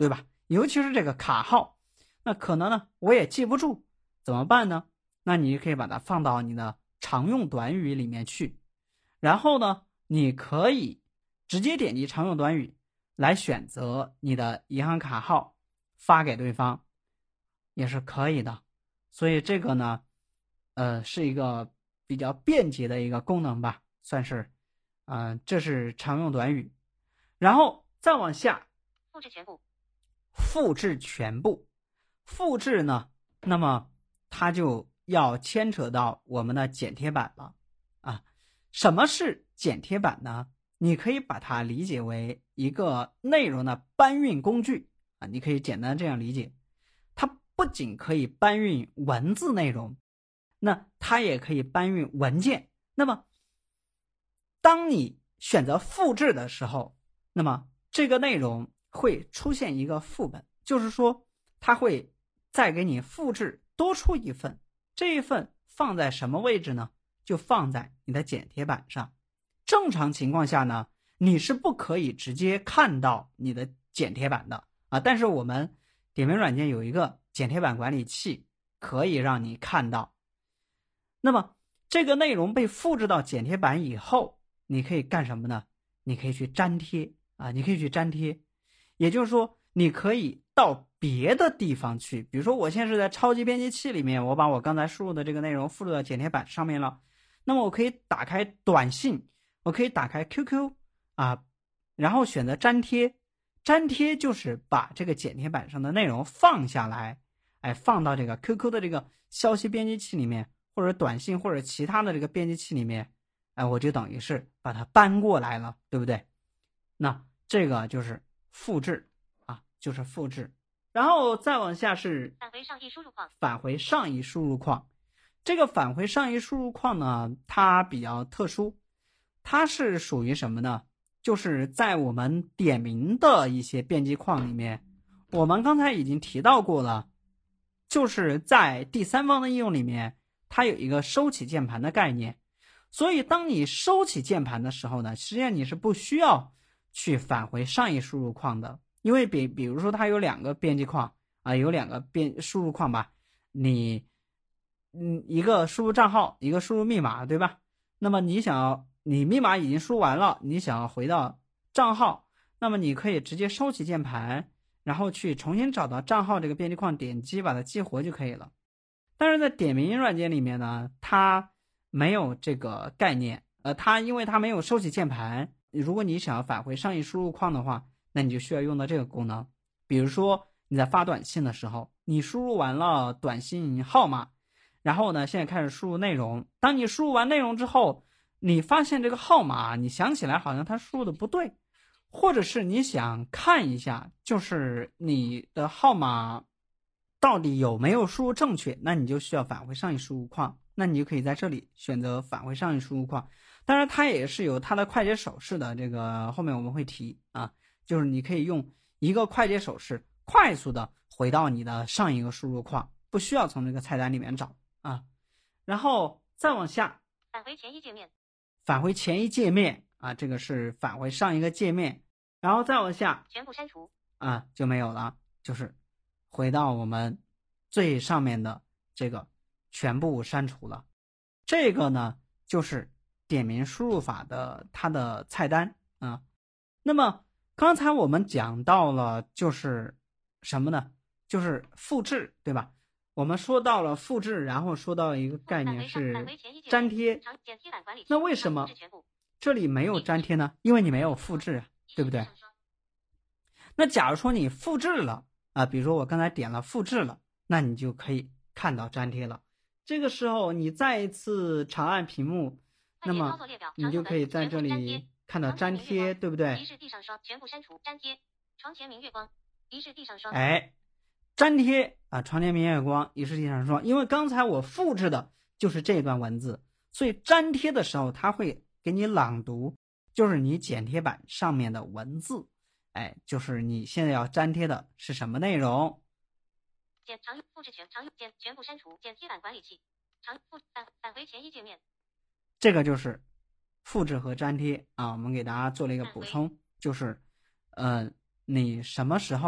尤其是这个卡号，那可能呢我也记不住，怎么办呢？那你就可以把它放到你的常用短语里面去，然后呢你可以直接点击常用短语来选择你的银行卡号发给对方，也是可以的。所以这个呢是一个比较便捷的一个功能吧，算是这是常用短语。然后再往下， 复制全部。 复制全部，复制呢，那么它就要牵扯到我们的剪贴板了啊。什么是剪贴板呢？你可以把它理解为一个内容的搬运工具啊，你可以简单这样理解。它不仅可以搬运文字内容，那它也可以搬运文件。那么当你选择复制的时候，那么这个内容会出现一个副本，就是说它会再给你复制多出一份，这一份放在什么位置呢？就放在你的剪贴板上。正常情况下呢，你是不可以直接看到你的剪贴板的啊，但是我们点评软件有一个剪贴板管理器，可以让你看到。那么这个内容被复制到剪贴板以后，你可以干什么呢？你可以去粘贴啊，你可以去粘贴，也就是说你可以到别的地方去，比如说我现在是在超级编辑器里面，我把我刚才输入的这个内容复制到剪贴板上面了，那么我可以打开短信，我可以打开 QQ 啊，然后选择粘贴。粘贴就是把这个剪贴板上的内容放下来，放到这个 QQ 的这个消息编辑器里面，或者短信或者其他的这个编辑器里面，我就等于是把它搬过来了，对不对？那这个就是复制啊，就是复制。然后再往下是返回上一输入框。 返回上一输入框。这个返回上一输入框呢，它比较特殊，它是属于什么呢？就是在我们点名的一些编辑框里面，我们刚才已经提到过了，就是在第三方的应用里面，它有一个收起键盘的概念。所以当你收起键盘的时候呢，实际上你是不需要去返回上一输入框的，因为比如说它有两个编辑框啊，有两个输入框吧，你一个输入账号，一个输入密码，对吧？那么你密码已经输完了，你想要回到账号，那么你可以直接收起键盘，然后去重新找到账号这个编辑框，点击把它激活就可以了。但是在点名软件里面呢，它没有这个概念，因为它没有收起键盘，如果你想要返回上一输入框的话，那你就需要用到这个功能。比如说你在发短信的时候，你输入完了短信号码，然后呢现在开始输入内容，当你输入完内容之后，你发现这个号码你想起来好像它输入的不对，或者是你想看一下就是你的号码到底有没有输入正确，那你就需要返回上一输入框，那你就可以在这里选择返回上一输入框。当然它也是有它的快捷手势的，这个后面我们会提啊，就是你可以用一个快捷手势快速的回到你的上一个输入框，不需要从这个菜单里面找啊。然后再往下， 返回前一界面。 返回前一界面啊，这个是返回上一个界面。然后再往下， 全部删除啊，就没有了，就是回到我们最上面的这个全部删除了。这个呢就是点名输入法的它的菜单啊。那么刚才我们讲到了就是什么呢？就是复制，对吧？我们说到了复制，然后说到一个概念是粘贴。那为什么这里没有粘贴呢？因为你没有复制啊，对不对？那假如说你复制了啊，比如说我刚才点了复制了，那你就可以看到粘贴了。这个时候你再一次长按屏幕，那么你就可以在这里看到粘贴，对不对？ 提示地上霜，全部删除。粘贴，床前明月光，疑是地上霜。 粘贴啊，床前明月光，疑是地上霜。因为刚才我复制的就是这段文字，所以粘贴的时候它会给你朗读，就是你剪贴板上面的文字。就是你现在要粘贴的是什么内容？ 复制全部删除。剪贴板管理器，返回前一界面。 这个就是复制和粘贴啊。我们给大家做了一个补充，就是你什么时候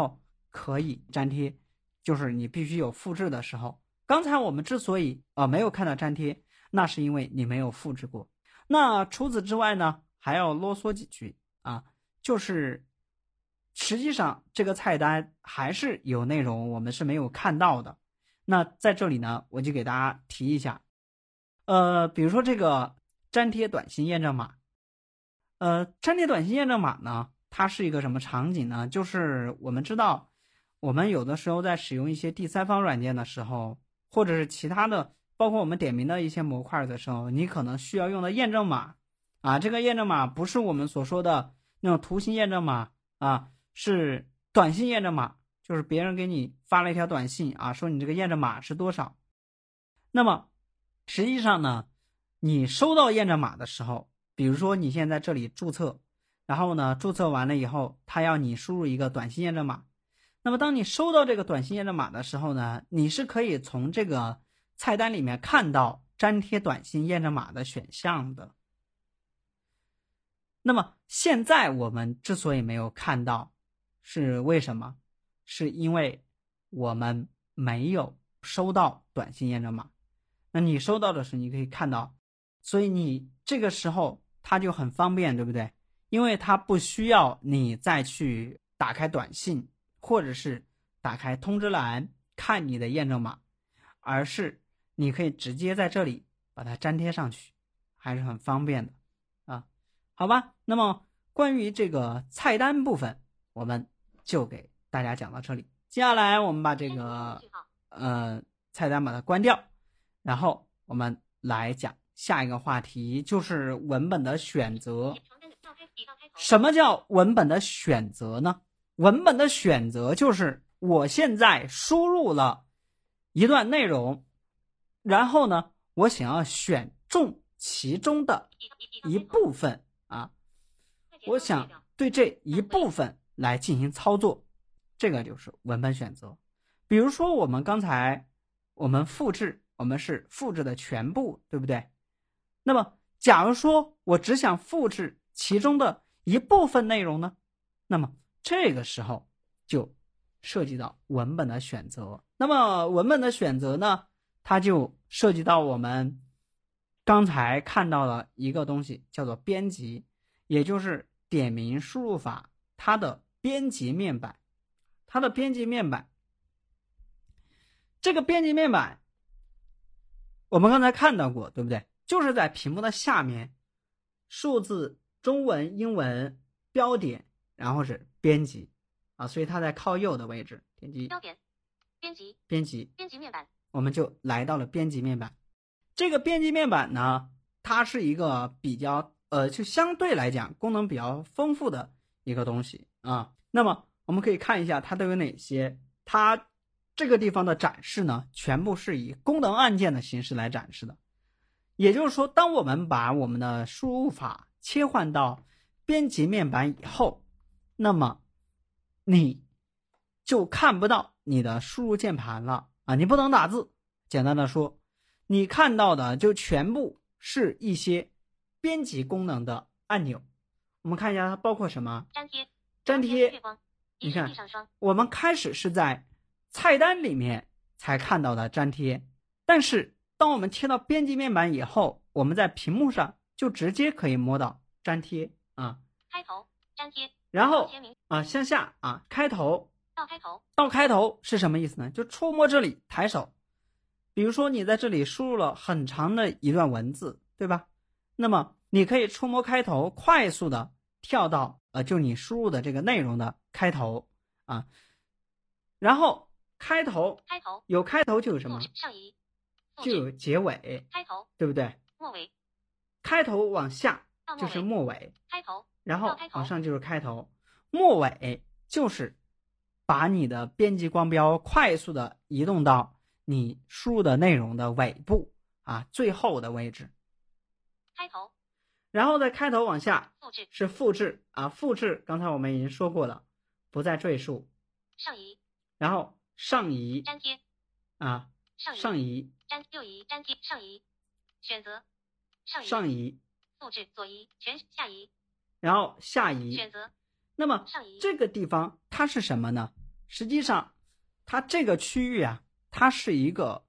可以粘贴，就是你必须有复制的时候。刚才我们之所以没有看到粘贴，那是因为你没有复制过。那除此之外呢，还要啰嗦几句啊，就是实际上这个菜单还是有内容我们是没有看到的。那在这里呢，我就给大家提一下，比如说这个粘贴短信验证码，粘贴短信验证码呢，它是一个什么场景呢？就是我们知道，我们有的时候在使用一些第三方软件的时候，或者是其他的，包括我们点名的一些模块的时候，你可能需要用的验证码啊，这个验证码不是我们所说的那种图形验证码啊，是短信验证码，就是别人给你发了一条短信啊，说你这个验证码是多少。那么实际上呢，你收到验证码的时候，比如说你现在这里注册，然后呢注册完了以后，他要你输入一个短信验证码。那么当你收到这个短信验证码的时候呢，你是可以从这个菜单里面看到粘贴短信验证码的选项的。那么现在我们之所以没有看到，是为什么？是因为我们没有收到短信验证码。那你收到的时候你可以看到，所以你这个时候它就很方便，对不对？因为它不需要你再去打开短信或者是打开通知栏看你的验证码，而是你可以直接在这里把它粘贴上去，还是很方便的啊。好吧，那么关于这个菜单部分我们就给大家讲到这里。接下来我们把这个菜单把它关掉，然后我们来讲下一个话题，就是文本的选择。什么叫文本的选择呢？文本的选择就是我现在输入了一段内容，然后呢，我想要选中其中的一部分啊，我想对这一部分来进行操作，这个就是文本选择。比如说我们刚才我们复制，我们是复制的全部，对不对？那么假如说我只想复制其中的一部分内容呢，那么这个时候就涉及到文本的选择。那么文本的选择呢，它就涉及到我们刚才看到的一个东西，叫做编辑，也就是点名输入法它的编辑面板。它的编辑面板，这个编辑面板我们刚才看到过，对不对？就是在屏幕的下面，数字、中文、英文、标点，然后是编辑啊，所以它在靠右的位置，点击标点、编辑、 编辑、 编辑面板， 我们就来到了编辑面板。这个编辑面板呢，它是一个比较就相对来讲功能比较丰富的一个东西啊。那么我们可以看一下它都有哪些。它这个地方的展示呢，全部是以功能按键的形式来展示的。也就是说，当我们把我们的输入法切换到编辑面板以后，那么你就看不到你的输入键盘了啊，你不能打字。简单的说，你看到的就全部是一些编辑功能的按钮。我们看一下它包括什么？粘贴。你看，我们开始是在菜单里面才看到的粘贴，但是当我们切到编辑面板以后，我们在屏幕上就直接可以摸到粘贴啊。 开头粘贴， 然后向下啊，开头到开头是什么意思呢？就触摸这里，抬手。比如说你在这里输入了很长的一段文字，对吧？那么你可以触摸开头，快速的跳到就你输入的这个内容的开头啊。然后开头有开头就有什么？ 上移， 就有结尾， 开头对不对？ 末尾， 开头往下就是末尾， 开头， 然后往上就是开头，末尾就是把你的编辑光标快速的移动到你输入的内容的尾部啊，最后的位置。 开头， 然后在开头往下复制是复制啊，复制刚才我们已经说过了，不再赘述。 上移， 然后上移， 粘贴啊，上移， 右移，粘贴，上移，选择， 上移， 复制，左移，全下移， 然后下移， 选择。 那么这个地方它是什么呢？ 实际上它这个区域啊，它是一个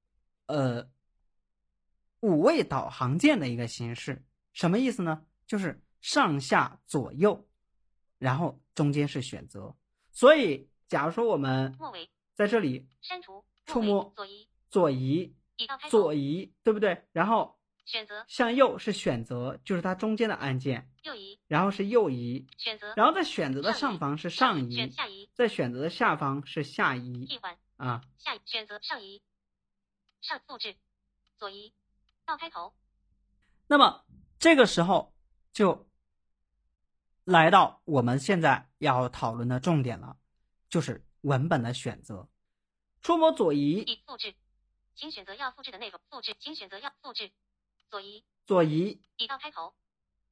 五位导航键的一个形式。什么意思呢？就是上下左右，然后中间是选择。所以假如说我们在这里删除触摸左移左移，对不对？然后选择向右是选择，就是它中间的按键， 右移， 然后是右移， 选择， 然后在选择的上方是上移， 选下移， 在选择的下方是下移， 替换啊， 下移，选择上移，上复制，左移到开头。 那么这个时候就来到我们现在要讨论的重点了，就是文本的选择。触摸左移， 已复制，请选择要复制的内容，复制，请选择要复制。左移， 左移， 已到开头，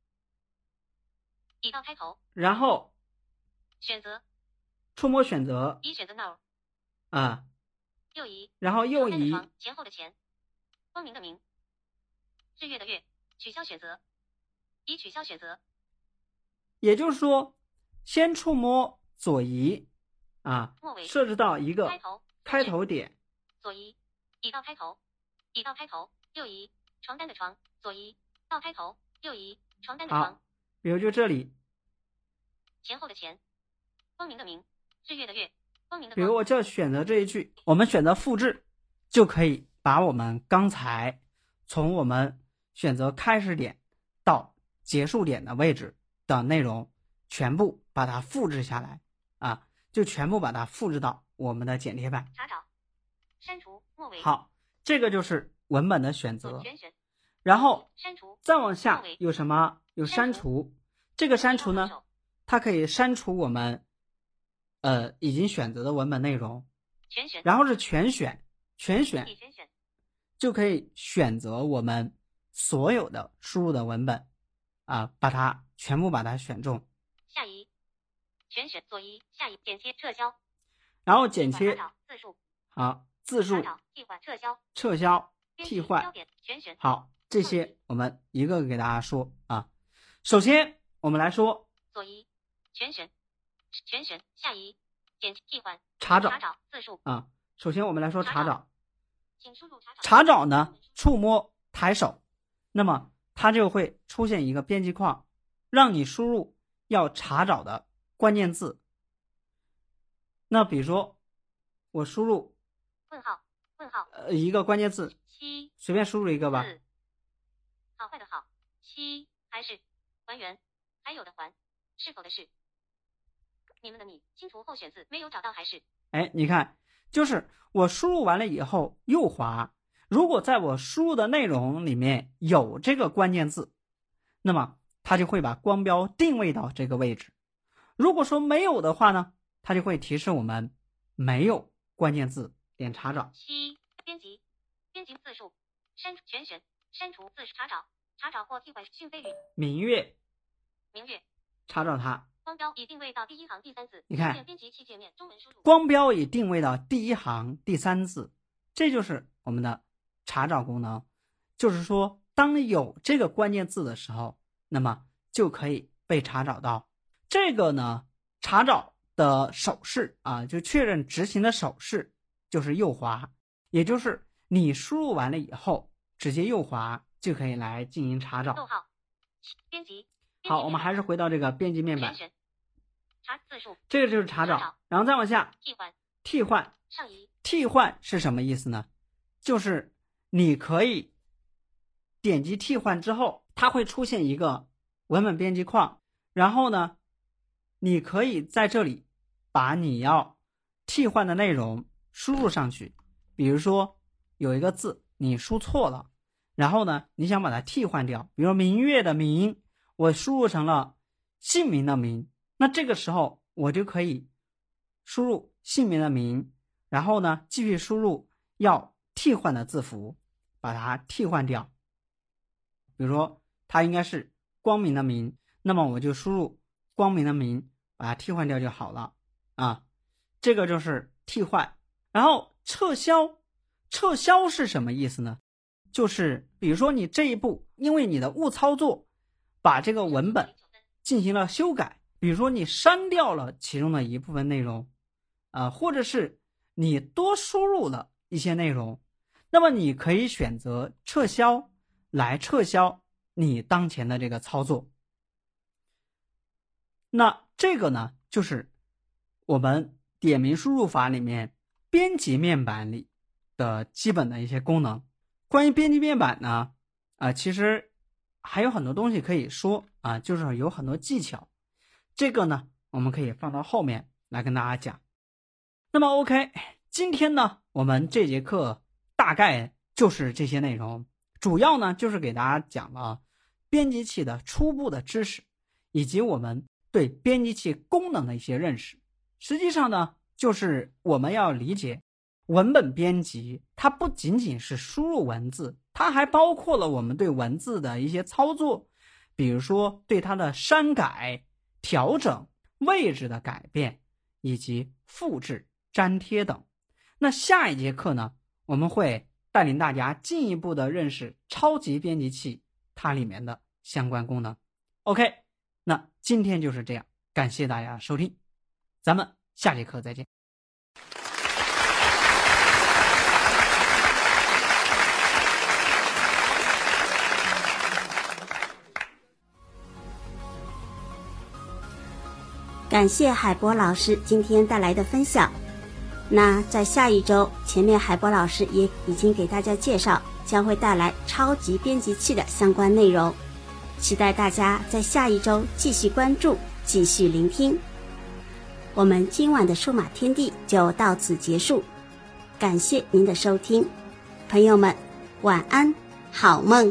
已到开头， 然后选择， 触摸选择， 已选择 now， 啊， 右移， 然后右移， 前后的前，光明的明，日月的月，取消选择，已取消选择。 也就是说，先触摸左移，啊，设置到一个开头点， 左移，已到开头，已到开头，右移。床单的床，左移到开头，右移床单的床。 好，比如就这里， 前后的前，光明的明，日月的月，光明的光。 比如我就选择这一句，我们选择复制，就可以把我们刚才从我们选择开始点到结束点的位置的内容，全部把它复制下来啊，就全部把它复制到我们的剪贴板。 查找，删除，末尾。 好，这个就是文本的选择。 全选。 然后删除， 再往下有什么？有删除。这个删除呢，它可以删除我们已经选择的文本内容。 全选。 然后是全选，全选就可以选择我们所有的输入的文本啊，把它全部把它选中。 下移，全选，左移，下移，剪切，撤销。 然后剪切， 字数。 好，字数。 替换，撤销。 撤销，替换。 全选。 好。这些我们一个个给大家说啊。首先我们来说左移，全选，全选，下移，剪替换， 查找， 字数啊。首先我们来说查找， 请输入查找呢，触摸抬手，那么它就会出现一个编辑框，让你输入要查找的关键字。那比如说我输入问号，问号， 一个关键字，随便输入一个吧。 好坏的好，七还是还原，还有的还，是否的是，你们的你，清除后选字没有找到还是？ 哎，你看，就是我输入完了以后右滑，如果在我输入的内容里面有这个关键字，那么它就会把光标定位到这个位置。如果说没有的话呢，它就会提示我们没有关键字，点查找。 七编辑，编辑字数，删除全选。删除字查找，查找或替换讯飞语。 明月， 明月， 查找它。 光标已定位到第一行第三字。 你看， 编辑器界面中文输入。 光标已定位到第一行第三字，这就是我们的查找功能。就是说，当有这个关键字的时候，那么就可以被查找到。这个呢，查找的手势啊，就确认执行的手势就是右滑，也就是你输入完了以后。直接右滑就可以来进行查找。 逗号，编辑。 好，我们还是回到这个编辑面板。 查字数。 这个就是查找，然后再往下。 替换。 替换。 上移。 替换是什么意思呢？就是你可以点击替换之后，它会出现一个文本编辑框，然后呢，你可以在这里把你要替换的内容输入上去。比如说有一个字。你输错了，然后呢，你想把它替换掉，比如明月的明，我输入成了姓名的名，那这个时候我就可以输入姓名的名，然后呢，继续输入要替换的字符，把它替换掉。比如说它应该是光明的明，那么我就输入光明的明，把它替换掉就好了啊。这个就是替换，然后撤销。撤销是什么意思呢？就是比如说你这一步因为你的误操作把这个文本进行了修改，比如说你删掉了其中的一部分内容或者是你多输入了一些内容，那么你可以选择撤销来撤销你当前的这个操作。那这个呢，就是我们点名输入法里面编辑面板里的基本的一些功能。关于编辑面板呢，其实还有很多东西可以说就是有很多技巧。这个呢，我们可以放到后面来跟大家讲。那么 OK， 今天呢，我们这节课大概就是这些内容，主要呢就是给大家讲了编辑器的初步的知识，以及我们对编辑器功能的一些认识。实际上呢，就是我们要理解文本编辑，它不仅仅是输入文字，它还包括了我们对文字的一些操作，比如说对它的删改、调整、位置的改变，以及复制、粘贴等。那下一节课呢，我们会带领大家进一步的认识超级编辑器它里面的相关功能。 OK， 那今天就是这样，感谢大家收听，咱们下节课再见。 感谢海波老师今天带来的分享。那在下一周，前面海波老师也已经给大家介绍，将会带来超级编辑器的相关内容，期待大家在下一周继续关注，继续聆听。我们今晚的数码天地就到此结束，感谢您的收听，朋友们晚安，好梦。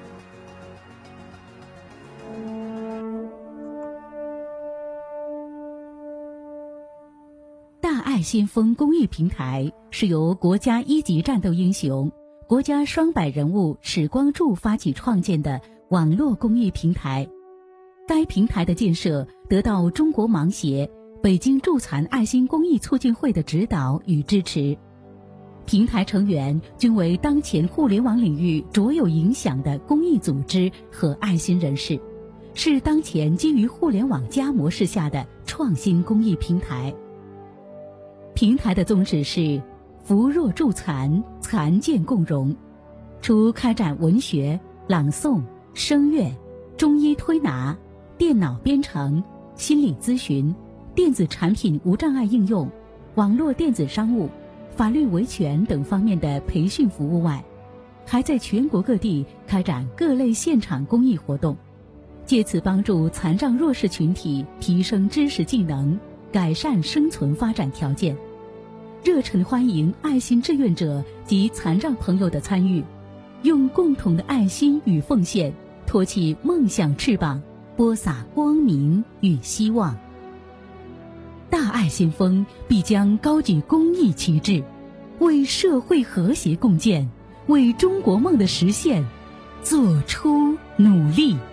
大爱先锋公益平台是由国家一级战斗英雄、国家双百人物史光柱发起创建的网络公益平台。该平台的建设得到中国盲协、北京助残爱心公益促进会的指导与支持。平台成员均为当前互联网领域卓有影响的公益组织和爱心人士，是当前基于互联网加模式下的创新公益平台。平台的宗旨是扶弱助残，残健共融。除开展文学、朗诵、声乐、中医推拿、电脑编程、心理咨询、电子产品无障碍应用、网络电子商务、法律维权等方面的培训服务外，还在全国各地开展各类现场公益活动，借此帮助残障弱势群体提升知识技能，改善生存发展条件。热忱欢迎爱心志愿者及残障朋友的参与，用共同的爱心与奉献，托起梦想翅膀，播撒光明与希望。大爱先锋必将高举公益旗帜，为社会和谐共建，为中国梦的实现做出努力。